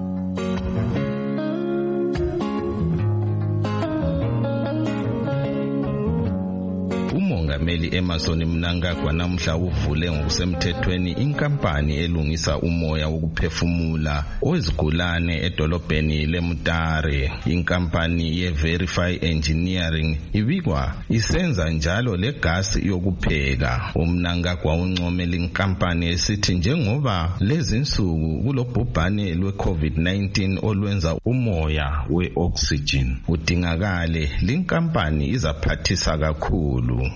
uMongameli Emmerson Mnangagwa namuhla uvule ngokusemthethweni inkampani elungisa umoya wokuphefumula owezigulane edolobheni leMutare. Inkampani ye-Verify Engineering ibikwa isenza njalo legasi yokupheka. uMnangagwa uncomela inkampani esithi njengoba lezi nsuku kulobhubhane lwe-COVID nineteen olwenza umoya we-oxygen udingakale, linkampani izaphathisa kakhulu.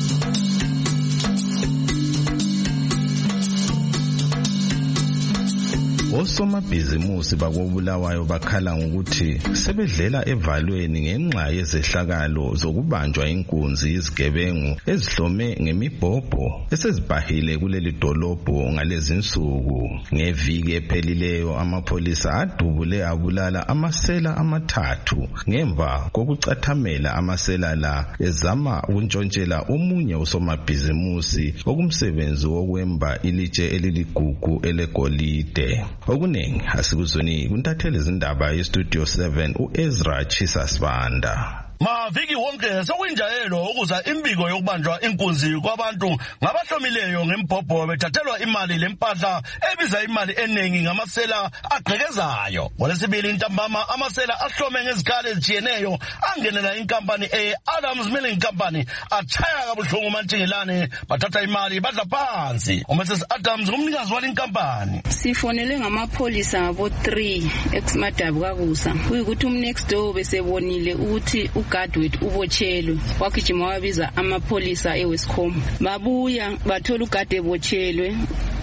Osomabhizimusi bakobulawayo bakhala ngokuthi sebedlela evalweni ngenxa yezehlakalo zokubanjwa inkunzi izigebengu ezihlome ngemibhobho esezibhahile kuleli dolobho ngalezi nsuku. Ngeviki ephelileyo amapholisa adubule abulala amasela amathathu ngemva kokucathamela amasela la ezama ukuntshontshela omunye usomabhizimusi okumsebenzi wokwemba ilitshe eliligugu elegolide. Okuningi asikuzweni kuntathele izindaba yeStudio seven uEzra Chisasibanda. Maviki wonke sokunjayelo ukuza imbiko yokubanjwa inkunzi kwabantu ngabahlomileyo ngembhobho bethathelwa imali lempahla ebiza imali eningi ngamasela agqekezayo. Ngolesibili intambama amasela ahlome ngezikhali ezijiyeneyo angenela inkampani e-Adams Milling Company achaya kabuhlungu umantshingelane bathatha imali badla phansi. uMrs Adams ngumnikazi wale inkampani. Sifonele ngamapholisa abo three ex-Madabu kakusa kuyikuthi umnext door besebonile ukuthi uGadwet ubotshelwe, wakujima wabiza amapholisa eWescom. Babuya bathola uGadwe ebotshelwe.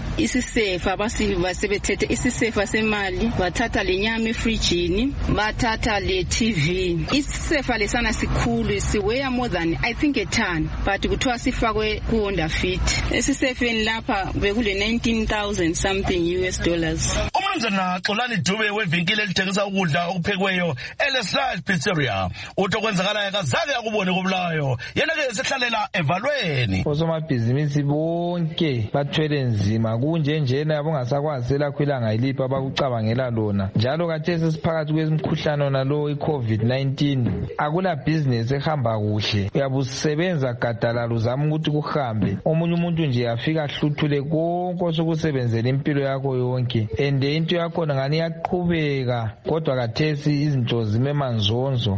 Isisefa basebethethe isisefa semali, bathatha lenyama efrijini, bathatha le T V. Isisefa lesana sikhulu, siweya more than I think a ton, but kuthiwa sifakwe ku-Honda Fit. Esisefeni lapha bekule nineteen thousand something U S dollars. Umnumzana Xolani Dube wevinkile elithengisa ukudla okuphekweyo eLeslice Pizzeria uthi okwenzakalayo akazange akubone kobulayo, yena ke sehlalela evalweni. Osomabhizinisi bonke bathwele nzima kunje njena abongasakwazela khwilanga ilipha bakucabangela lona, njalo kathesi siphakathi kwemikhuhlane nalo i-COVID nineteen akula business ehamba kuhle. Uyabusebenza gadalala uzama ukuthi kuhambe, omunye umuntu nje afika hluthule konke osokusebenzela impilo yakho yonke ende into yakho ngani yaqhubeka, kodwa kathesi izinto zime manzonzo. Kunya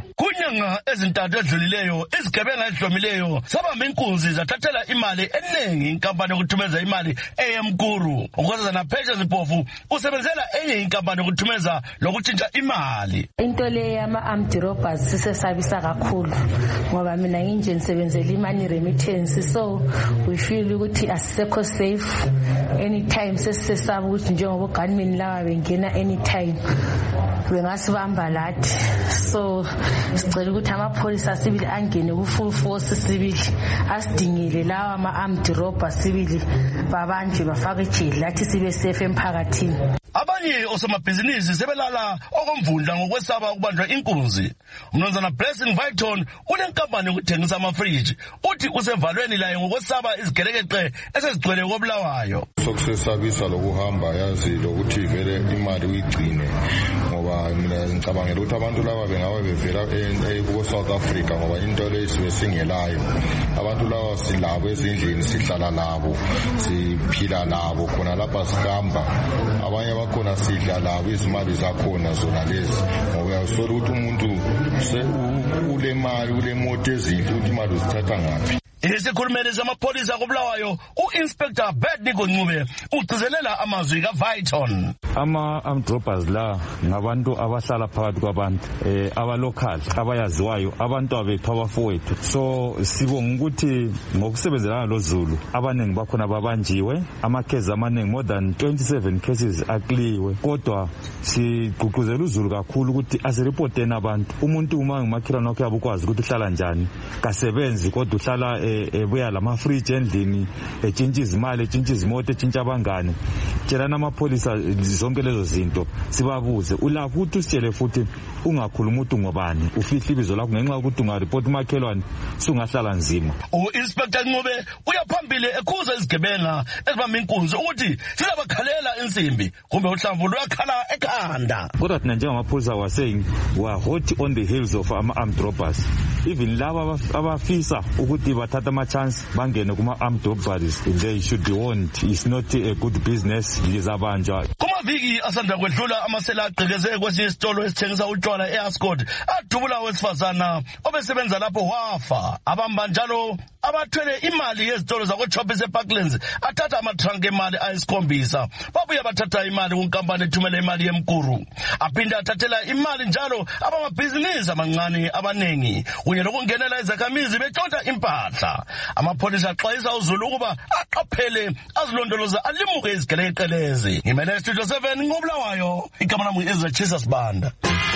Inyanga ezintathu edlulileyo izigebenga ezihlomileyo sabamba inkunzi zathathela imali eningi inkampani yokuthumeza imali eMkuru. Unkosazana Patience Mpofu usebenzela enye inkampani yokuthumeza lokutshintsha imali. Into le yama-armed robbers sisesabisa kakhulu ngoba mina nginje nisebenzela imali remittance, so we feel ukuthi asisekho safe anytime. Sesisesaba ukuthi njengoba gunmen lawa bengena anytime bengasibamba lathi, so sicela ukuthi amapholisa sibili angene ku-full force sibili asidingele lawa ama-armed robbers sibili babanjwe bafake ejele lathi sibe safe emphakathini. Abanye osomabhizinisi sebelala okomvundla ngokwesaba ukubanjwa inkunzi. Umnumzana Blessing Viton unenkampani yokuthengisa amafriji uthi usevalweni laye ngokwesaba izigelekeqe esezigcwele koBulawayo. Sokusesabisa lokuhamba yazi lokuthi vele imali uyigcine ngoba mina ngicabangela ukuthi abantu laba bengabe bevela eko South Africa ngoba into le sibe singelayo. Abantu laba silabo ezindlini sihlala labo siphila labo khona lapha sihamba. Abanye bakhona sidla labo izimali zakhona zona lezi ngoba uyasola ukuthi umuntu ule mali ule moto ezinhle ukuthi imali uzithatha ngaphi. Isikhulumeli zamapolisa koBulawayo u-Inspector Bert Ncube ugcizelela amazwi kaViton. Ama-armed robbers la ngabantu abahlala phakathi kwabantu eh abalocal abayaziwayo, abantu abethu abafowethu. So sibonga ukuthi ngokusebenzelana loZulu abaningi bakhona babanjiwe, amakhezi amaningi more than twenty-seven cases akliwe. Kodwa sigqugquzela uZulu kakhulu ukuthi asirepoteni abantu. Umuntu uma ngimakhirana wakhe abukwazi ukuthi uhlala njani, kasebenzi kodwa uhlala ebuya lama fridge endlini, etshintsha izimali, etshintsha izimoto, etshintsha abangane. Tshelana amapholisa zonke lezo zinto, sibabuze ulapho ukuthi usitshele futhi ungakhuluma umuntu ngobani, ufihla ibizo lakho ngenxa ukuthi ungareport umakhelwane sungahlala nzima. U-Inspector Ncube uyaphambili ekhuza izigebenga ezibamba inkunzi ukuthi sizabakhalela insimbi kumbe uhlamvu luyakhala ekhanda. Kodwa thina njengamapholisa was saying we are hot on the heels of ama-armed robbers. Even laba abafisa ukuthi bathatha ama-chance bangene kuma-armed robbers, they should be warned. It's not a good business. Lizabanjwa. Kumaviki asanda kwedlula amasela agqekeze kwesinye isitolo esithengisa utshwala e-Ascot adubula owesifazana obesebenza lapho wafa. Abamba njalo abathwele imali yezitolo zakoChoppers eParklands athatha amatrank emali ayisikhombisa. Babuye bathatha imali kunkampani ethumela imali yeMkuru. Aphinda athathela imali njalo abamabhizinisi amancane abanengi kunye nokungenela izakhamizi betshonta impahla. Amapholisa axwayisa uZulu ukuba aqaphele azilondoloza alimuke izigelekelezi. Ngimele Studio seven ngoBulawayo, igama lami Ezra Jesus Banda.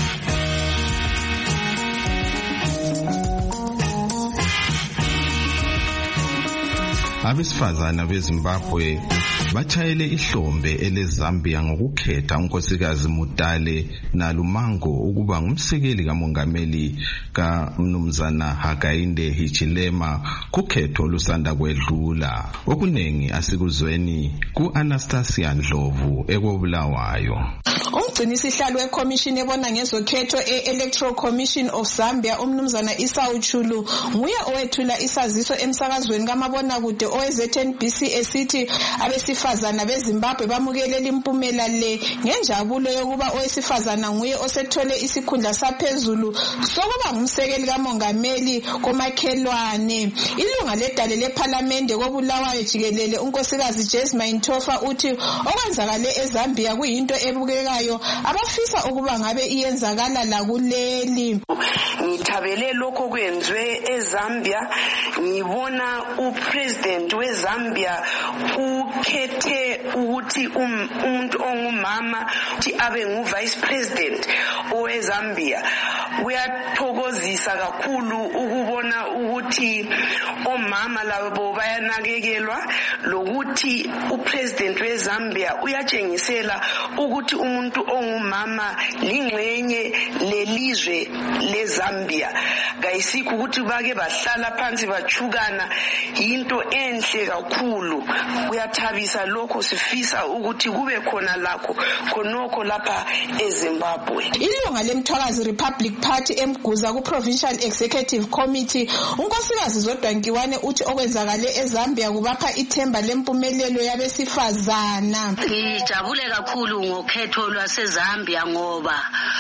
Abesifazana beZimbabwe bachayele ihlombe eleZambia ngokukhetha unkosikazi Mutale Nalumango ukuba ngumsekeli kamongameli kaMnumzana Hakainde Hichilema kukhetho lusanda kwedlula. Okunengi asikuzweni ku-Anastasia Ndlovu ekoBulawayo. Umgcinisihlalo weCommission ebona ngezokhetho e-Electoral Commission of Zambia umnumzana Esau Chulu nguye owethula isaziso emsakazweni kamabonakude owe-Z N B C esithi abesifazana beZimbabwe bamukelela impumela le ngenjabulo yokuba owesifazana nguye osethole isikhundla saphezulu sokuba ngumsekeli kamongameli komakhelwane. Ilunga ledale lephalamende koBulawayo jikelele unkosikazi Jasmine Tofa uthi okwenzakale eZambia kuyinto ebukekayo abafisa ukuba ngabe iyenzakala lakuleli. Ngithabele lokho kwenzwe eZambia, ngibona upresident weZambia ukhethe ukuthi umuntu ongumama uthi abe nguvice president oweZambia. Kuyathokozisa kakhulu ukubona ukuthi omama labo bayanakekelwa lokuthi upresident weZambia uyatshengisela ukuthi umuntu ongumama lingxenye lelizwe leZambia. Kayisikho ukuthi bake bahlala phansi bachukana, into enhle kakhulu. Kuyathabisa lokho, sifisa ukuthi kube khona lakho khonokho lapha eZimbabwe. Ilunga lemthwakazi Republic Party emguza ku-Provincial Executive Committee unkosikazi Zodwankiwane uthi okwenzakale eZambia kubapha ithemba lempumelelo yabesifazana. Ngijabule kakhulu ngokhetho lwaseZambia ngoba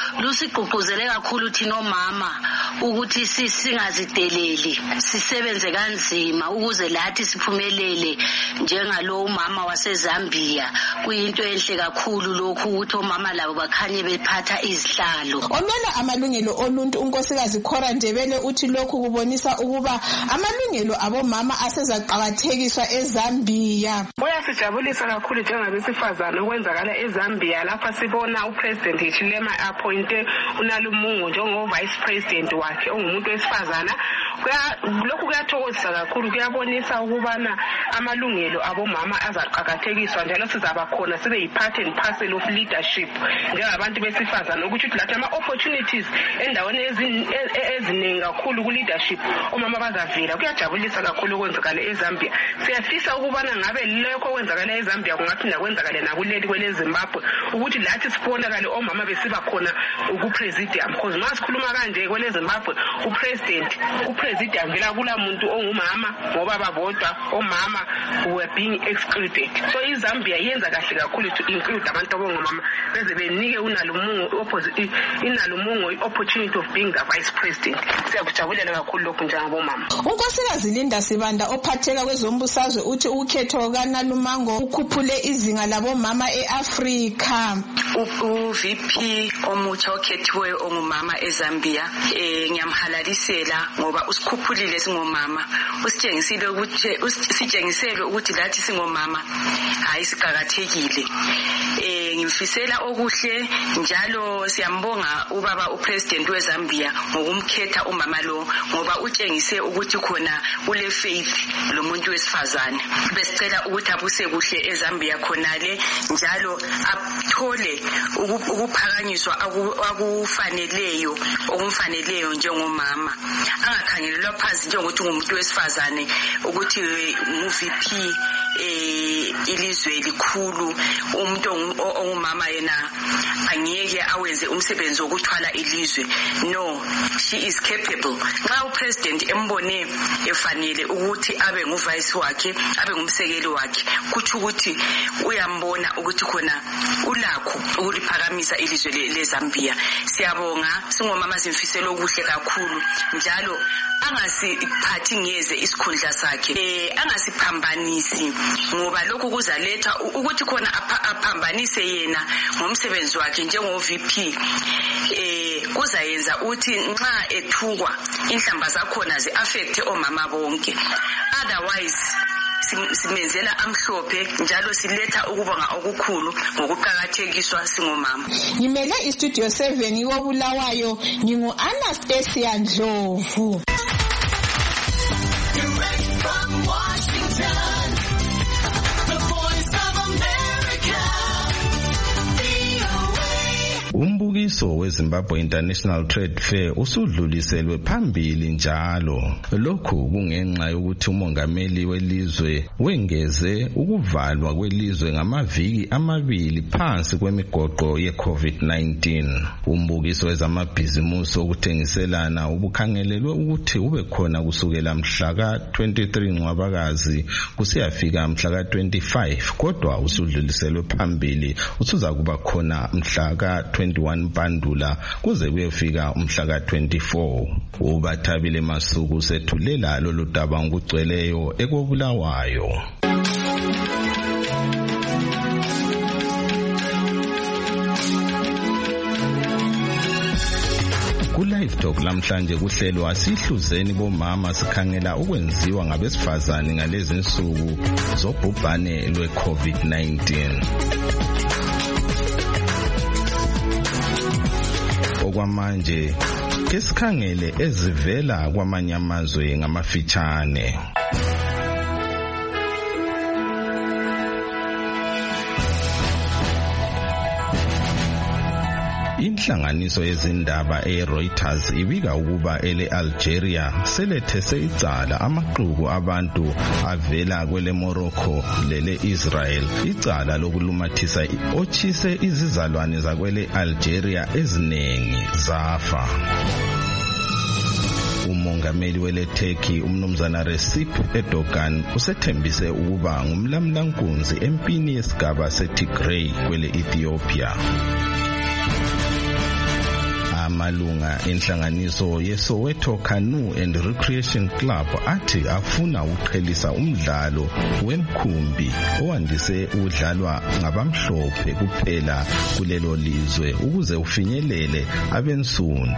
lusigqugquzele kakhulu thina omama ukuthi singazideleli sisebenze kanzima ukuze lathi siphumelele njengalo umama waseZambia. Kuyinto enhle kakhulu lokhu ukuthi omama labo bakhanye bephatha izihlalo. Omela amalungelo oluntu unkosikazi Cora Ndebele uthi lokhu kubonisa ukuba amalungelo abomama asezaqhakathekiswa eZambia. Kuyasijabulisa kakhulu njengabesifazana okwenzakala eZambia lapha sibona uPresident Hichilema appointe uNalumungu njengo Vice President wakhe ongumuntu wesifazana. Lokhu kuyathokozisa kakhulu, kuyabonisa ukubana amalungelo abomama azaqhakathekiswa njalo sizaba khona sibe yi-part and parcel of leadership njengabantu besifazana ukuthi lathi ama opportunities endaweni eziningi kakhulu ku leadership omama bazavela. Kuyajabulisa kakhulu okwenzakala eZambia. Siyafisa ukubana ngabe lokho okwenzakala eZambia kungaphinda kwenzakale nakuleli kwele Zimbabwe ukuthi lathi sibonakale omama besiba khona ku-presidium, because ma sikhuluma kanje kwele Zimbabwe upresident upresident vela kula muntu ongumama ngoba babodwa omama were being excluded. So iZambia yenza kahle kakhulu to include abantu abongomama beze benike uNalumungu opposite iNalumungu opportunity of being the vice president. Siyakujabulela kakhulu lokhu njengabomama. Unkosikazi Linda Sibanda ophatheka kwezombusazwe uthi ukhetho kaNalumango ukhuphule izinga labomama eAfrika. U-V P omutsha okhethiwe ongumama eZambia eh ngiyamhalalisela ngoba usikhuphulile singomama, usitshengisile ukuthi usitshengisele ukuthi lathi singomama hayi siqhakathekile. Eh ngimfisela okuhle njalo siyambonga ubaba upresident weZambia ngokumkhetha umama lo ngoba utshengise ukuthi khona ule faith lo muntu wesifazane. Besicela ukuthi abuse kuhle eZambia khonale njalo athole ukuphakanyiswa akufaneleyo okumfaneleyo njengomama, angakhangelelwa phansi njengokuthi ngumuntu wesifazane ukuthi ngu-V P eh ilizwe likhulu umuntu ongumama yena angeke awenze umsebenzi wokuthwala ilizwe. No, she is capable. Nxa upresident embone efanele ukuthi abe nguvice wakhe abe ngumsekeli wakhe kuthi ukuthi uyambona ukuthi khona ulakho ukuliphakamisa ilizwe leZambia. Siyabonga singomama simfisela okuhle kakhulu njalo angasiphathi ngeze isikhundla sakhe eh angasiphambanisi ngoba lokhu kuzaletha ukuthi khona aphambanise yena ngomsebenzi wakhe njengo-V P eh kuzayenza ukuthi nxa ethukwa inhlamba zakhona zi-affect omama bonke. Otherwise simenzela amhlophe njalo siletha ukubonga okukhulu ngokuqhakathekiswa singomama. Ngimele istudio seven kobulawayo ngingu Anastasia Ndlovu. Umbukiso weZimbabwe International Trade Fair usudluliselwe phambili njalo. Lokhu kungenxa yokuthi umongameli welizwe wengeze ukuvalwa kwelizwe ngamaviki amabili phansi kwemigoqo ye-COVID nineteen. Umbukiso wezamabhizimusi okuthengiselana ubukhangelelwe ukuthi ube khona kusukela mhla ka twenty-three Ncwabakazi kusiyafika mhla ka twenty-five, kodwa usudluliselwe phambili usuza kuba khona mhla ka twenty-one Mpandula kuze kuyefika umhla ka twenty-four. Ubathabile Masuku sethulela lolu daba ngokugcweleyo ekobulawayo. Ku-Live Talk lamhlanje kuhlelwa sihluzeni bomama sikhangela ukwenziwa ngabesifazane ngalezi nsuku zobhubhane lwe-COVID nineteen. Okwamanje ke sikhangele ezivela kwamanye amazwe ngamafitshane. Inhlanganiso yezindaba eReuters ibika ukuba ele Algeria selethese icala amaqhubu abantu avela kwele Morocco lele Israel icala lokulumathisa otshise izizalwane zakwele Algeria ezinengi zafa. Umongameli wele Turkey umnumzana Recep Erdogan usethembise ukuba ngumlamlankunzi empini yesigaba seTigray kwele Ethiopia. amalunga enhlanganiso yeSoweto Canoe and Recreation Club athi afuna ukuqhelisa umdlalo wemkhumbi owandise ukudlalwa ngabamhlophe kuphela kulelo lizwe ukuze ufinyelele abensundu.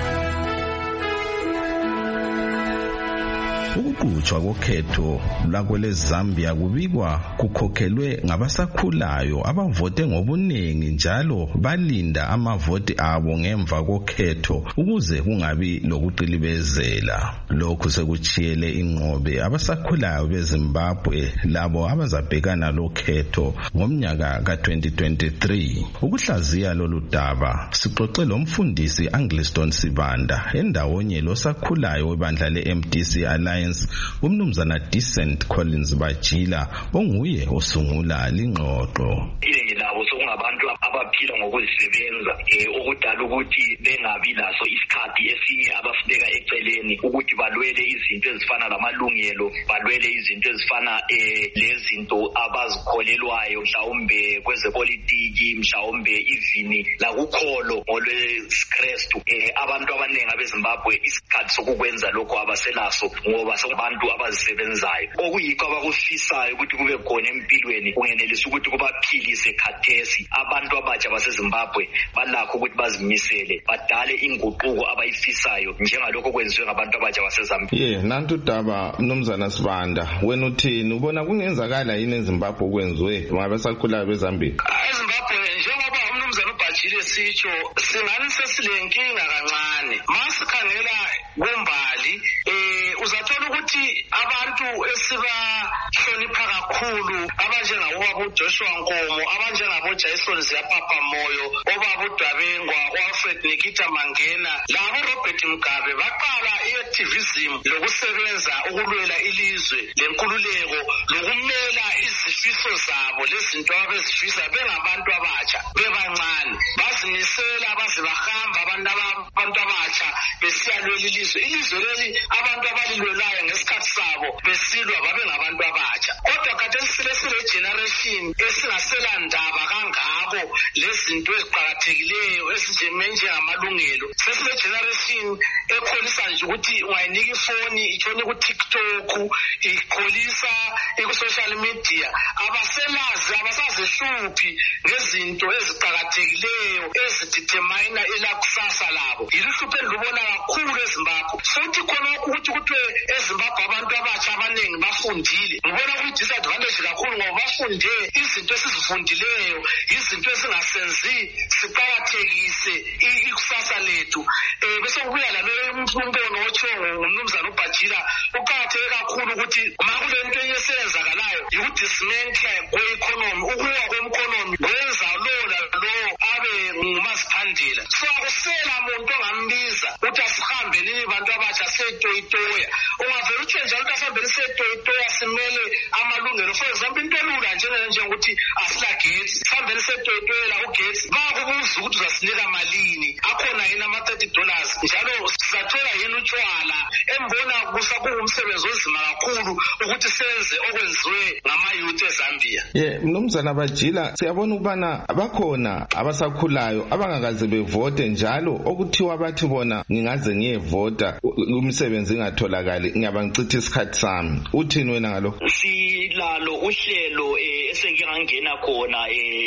Ukuqhutshwa kokhetho lwakwele Zambia kubikwa kukhokhelwe ngabasakhulayo abavote ngobuningi njalo balinda amavoti abo ngemva kokhetho ukuze kungabi lokuqilibezela. Lokhu sekuchiyele inqobe abasakhulayo beZimbabwe labo abazabhekana lokhetho ngomnyaka ka twenty twenty-three. Ukuhlaziya lolu daba sixoxe lomfundisi Angliston Sibanda endawonye losakhulayo webandla le-M D C Alliance umnumzana Decent Collins Bajila onguye osungula lingxoxo. Iningi labo sokungabantu abaphila ngokuzisebenza okudala ukuthi bengabi laso isikhathi esinye abasibeka eceleni ukuthi balwele izinto ezifana lamalungelo, balwele izinto ezifana lezinto abazikholelwayo mhlawumbe kwezepolitiki, mhlawumbe ivini lakukholo ngolwesikrestu. Abantu abaningi abeZimbabwe isikhathi sokukwenza lokho abaselaso ngoba sokubantu abazisebenzayo okuyikho abakufisayo ukuthi kube khona empilweni kungenelisa ukuthi kubaphilise khathesi. Abantu abatsha baseZimbabwe balakho ukuthi bazimisele badale inguquko abayifisayo njengalokho kwenziwe ngabantu abatsha baseZambia. Yeah, nantu daba mnumzana Sibanda, wena uthini ubona kungenzakala yini eZimbabwe okwenziwe ngabasakhulayo beZambia? eZimbabwe njengoba umnumzana uBajile sitsho singani sesilenkinga kancane. Masikhangela kumbali eh uzathola ukuthi abantu esibahlonipha kakhulu abanjengabo Joshua Nkomo, abanjengabo Jason Ziyapapa Moyo, obaba uDabengwa, uAlfred Nikita Mangena, labo Robert Mugabe baqala i-activism lokusebenza ukulwela ilizwe lenkululeko lokumela izifiso zabo lezinto abezifisa bengabantu abatsha bebancane bazimisela baze bahamba abantu abantu abatsha besiyalwela ilizwe ilizwe leli abantu abalilwelayo ngesikhathi sabo besilwa babe ngabantu abatsha. Kodwa kade sile sile generation esingasela ndaba kangako lezinto eziqhakathekileyo esinjengenje amalungelo. Sesile generation ekholisa nje ukuthi ungayinika ifoni itshone ku TikTok, ikholisa ku social media, abaselazi abasazihluphi ngezinto eziqhakathekileyo ezidetermine elakusasa labo. Yilihluphe elibona kakhulu eZimbabwe. Sothi khona ukuthi kuthiwe eZimbabwe abantu abatsha abaningi bafundile. Ngibona ukuthi disadvantage kakhulu ngoba bafunde izinto esizifundileyo, izinto ezingasenzi siqhakathekise ikusasa lethu. Eh bese kubuya lalo umbono otsho ngumnumzana uBajila uqhakatheke kakhulu ukuthi makulento eyesenzakalayo yikudismantle kwe-economy, ukuwa kwe-economy kwenza lo lo abe ngumaziphandela. So akusela muntu ongambiza ukuthi asihambe nini bantu abatsha setoyitoya. Ungavela uthi njalo ukuthi asihambe setoyitoya simele amalungelo. For example into elula njengenje ukuthi asilagetsi sihambe setoyitoya ugetsi bakubuza ukuthi uzasinika malini, akhona yini ama thirty dollars njalo sizathola yini utshwala. Embona kusakungumsebenzi ozima kakhulu ukuthi senze okwenziwe ngama-youth eZambia. Yeah, mnumzana Bajila, siyabona ukubana abakhona abasakhulayo abangakaze bevote njalo okuthiwa bathi bona ngingaze ngiyevota umsebenzi ingatholakali ngiyaba ngicitha isikhathi sami. Uthini wena ngalokho? Silalo uhlelo esengingangena khona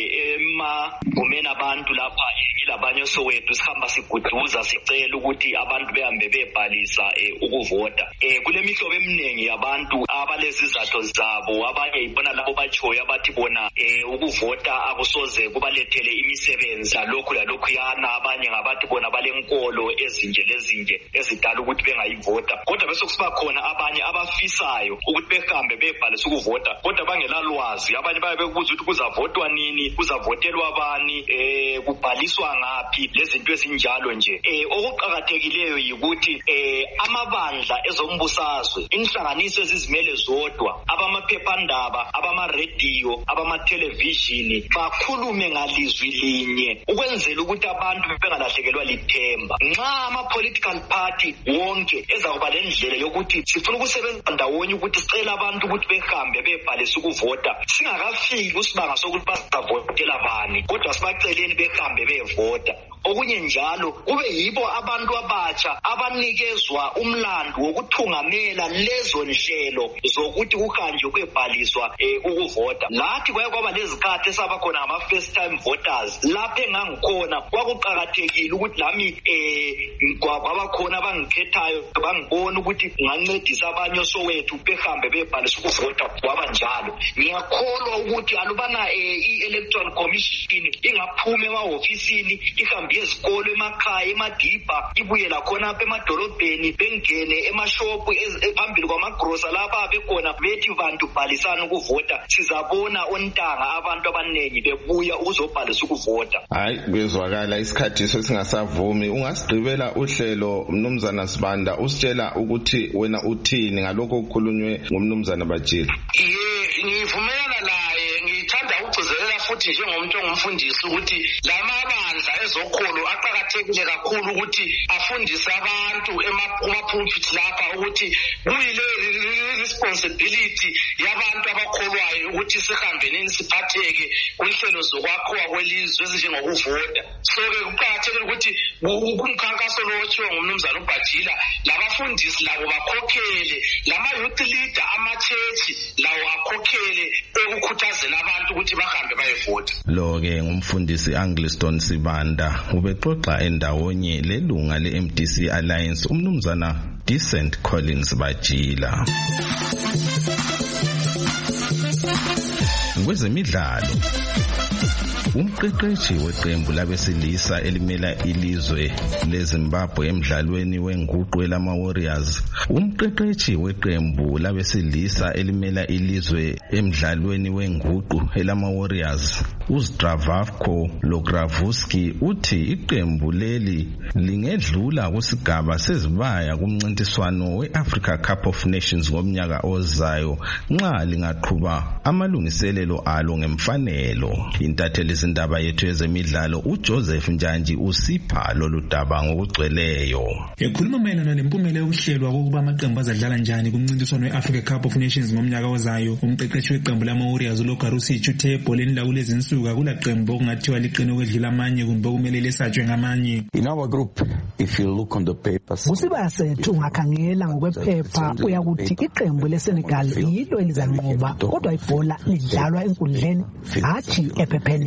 emagumeni abantu lapha ngilabanye Soweto sihamba siguduza sicela ukuthi abantu behambe bebhalisa ukuvota. Kule mihlobo eminingi yabantu abalezizathu zabo, abanye ibona labo bachoyo abathi bona ukuvota akusoze kubalethele imisebenzi lokhu lalokhu yana, abanye ngabathi bona balenkolo ezinje lezinje ezidala ukuthi bengayivota. Kodwa bese kusiba khona abanye abafisayo ukuthi behambe bebhalisa ukuvota kodwa bangelalwazi. Abanye baye bekubuza ukuthi kuzavotwa nini, kuzavotelwa bani, eh kubhaliswa ngapi, lezinto ezinjalo nje. Eh okuqhakathekileyo yikuthi eh amabandla ezombusazwe, inhlanganiso ezizimele zodwa, abamaphephandaba, abama-radio, abama-television bakhulume ngalizwi linye ukwenzela ukuthi abantu bengalahlekelwa lithemba. Nxa ama-political party wonke ezakuba lendlela yokuthi sifuna ukusebenza ndawonye ukuthi sicela abantu ukuthi behambe bebhalisa ukuvota singakafiki usibanga sokuthi bazavotela bani, kodwa sibaceleni behambe bevota. okunye njalo kube yibo abantu abatsha abanikezwa umlando wokuthungamela lezo nhlelo zokuthi kuhanjwe kwebhaliswa ukuvota. Lathi kwaye kwaba lezikhathi esabakhona ama-first time voters lapho engangikhona kwakuqakathekile ukuthi lami um kwabakhona abangikhethayo bangibona ukuthi ngancedisa abanye osowethu behambe bebhalisa ukuvota kwaba njalo. Ngiyakholwa ukuthi alubana i-electoral commission ingaphuma emahofisini ihambe ezikolo emakhaya emadibha ibuye lakhona apha emadolobheni bengene emashopu phambili kwamagrosa lapha bekhona bethi bantu bhalisana ukuvota, sizabona ontanga abantu abaningi bebuya ukuzobhalisa ukuvota. Hayi bezwakala isikhathi sesingasavumi. Ungasigqibela uhlelo Mnumzana Sibanda usitshela ukuthi wena uthini ngalokho okukhulunywe ngumnumzana Bajila? Ye ngivumelana naye, ngithanda ukugcizelela futhi njengomuntu ongumfundisi ukuthi lama amandla ezokholo aqhakathekile kakhulu ukuthi afundise abantu ema-pulpit lapha ukuthi kuyile responsibility yabantu abakholwayo ukuthi sihambe nini siphatheke kwinhlelo zokwakhiwa kwelizwe ezinjengokuvota. So-ke kuqakathekile ukuthi kumkhankaso lo otshiwo ngumnumzana uBajila labafundisi labo bakhokhele, lama-youth leader amachechi lawo akhokhele ekukhuthazela abantu ukuthi bahambe bayevota. Lo-ke ngumfundisi Angliston Sibanda ubexoxa endawonye lelunga le-M D C Alliance umnumzana Decent Collins Bajila. Kwezemidlalo, umqeqeshi weqembu labesilisa elimela ilizwe leZimbabwe emidlalweni wenguqu elama Warriors, umqeqeshi weqembu labesilisa elimela ilizwe emidlalweni wenguqu elama Warriors, uZdravko Logravuski uthi iqembu leli lingedlula kusigaba sezibaya kumncintiswano we-Africa Cup of Nations ngomnyaka ozayo nxa lingaqhuba amalungiselelo alo ngemfanelo. Intatheli izindaba yethu ezemidlalo uJoseph Njanji usipha lolu daba ngokugcweleyo. Ekhuluma mayelana nempumela yokuhlelwa kokuba amaqembu azadlala njani kumncintiswano we-Africa Cup of Nations ngomnyaka ozayo, umqeqeshi weqembu lama Warriors uLogarusic uthe ebholeni lawo lezinsuku kula qembu okungathiwa liqine okwedlula amanye kumbe okumele lesatshwe ngamanye. In our group, if you look on the papers, kusibaya sethu ungakhangela ngokwephepha uyakuthi iqembu leSenegal yilo elizanqoba, kodwa ibhola lidlalwa enkundleni hathi ephepheni.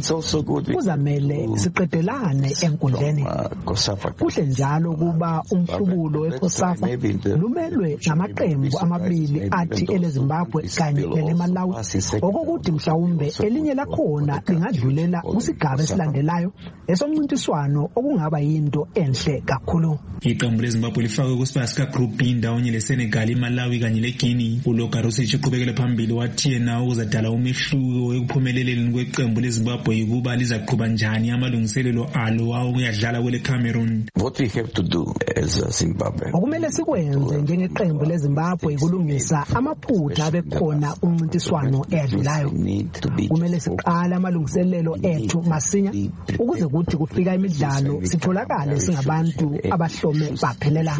Kuzamele siqedelane enkundleni. Kuhle njalo kuba umhlubulo weCOSAFA lumelwe namaqembu amabili athi eleZimbabwe kanye neleMalawi, okokuthi mhlawumbe elinye lakhona lingadlulela kusigaba esilandelayo esomncintiswano okungaba yinto enhle kakhulu. Iqembu leZimbabwe lifakwe kusibaya sika Group B ndawonye leSenegal, iMalawi kanye leGuinea. uLogarusic uqhubekele phambili wathi yena uzadala umehluko ekuphumeleleni kweqembu leZimbabwe ukuba lizaqhuba njani amalungiselelo alo awokuyadlala kwele Cameroon. What we have to do as Zimbabwe, okumele sikwenze njengeqembu leZimbabwe kulungisa amaphutha abekhona umncintiswano edlulayo. Kumele siqala amalungiselelo ethu masinya ukuze kuthi kufika imidlalo sitholakale singabantu abahlome baphelela.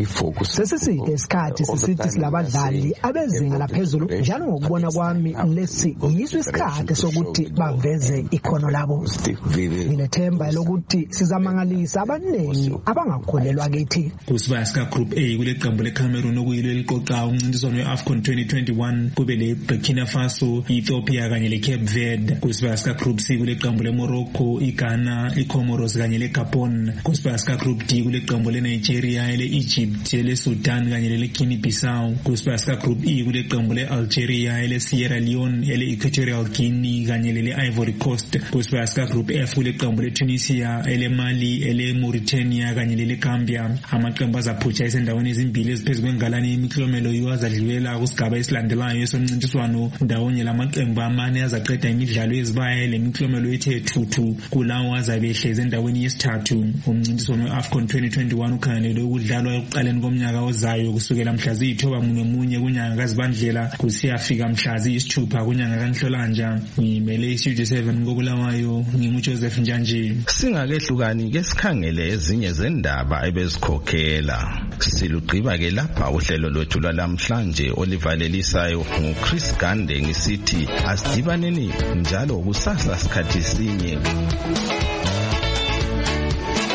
Sesiside isikhathi sisithi silabadlali abezinga laphezulu, njalo ngokubona kwami lesi yiso isikhathi sokuthi baveze ikhono labo. Ngilethemba lokuthi sizamangalisa abaningi abangakholelwa kithi. Kusibaya sika Group A kule qembu leCameroon okuyilo eliqoqa umncintiswano weAFCON twenty twenty-one kube le Burkina Faso, Ethiopia kanye leCape Verde. Kusibaya sika Group C kule qembu leMorocco, iGhana, iComoros kanye leGabon. Kusibaya sika Group D kule qembu leNigeria, eleEgypt, eleSudan kanye leGuinea Bissau. Kusibaya sika Group E kule qembu leAlgeria, eleSierra Leone, eleEquatorial Guinea kanye leleIvory Coast. Kusibaya sika Group F kule qembu leTunisia, eleMali, eleMauritania kanye leleGambia. Amaqembu azaphutsha esendaweni ezimbili eziphezu kwengalane yemiklomelo yiwazadlulela kusigaba esilandelayo esomncintiswano. Ndawonye lamaqembu amane azaqeda imidlalo ezibaya lemiklomelo ethe thuthu kulawo azabe ehleze endaweni yesithathu. Umncintiswano weAFCON twenty twenty-one ukhangelelwe ukudlalwa ekuqaleni komnyaka ozayo kusukela mhla ziyithoba munye kunyanga kaZibandlela kusiyafika mhla ziyisithupha kunyanga kaNhlolanja. Ngimele iStudio seven ngokulawayo nginguJoseph Njanji. Singakehlukani ke sikhangele ezinye zendaba ebezikhokhela. Silugqiba ke lapha uhlelo lwethu lwalamhlanje olivalelisayo nguChris Gande ngisithi asidibaneni njalo kusasa sikhathi sinye.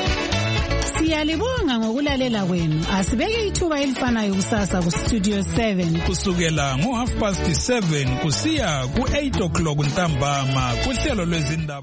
Siyalibonga ngokulalela kwenu. Asibeke ithuba elifanayo kusasa ku Studio seven. Kusukela ngo half past seven kusiya ku eight o'clock ntambama kuhlelo lwezindaba.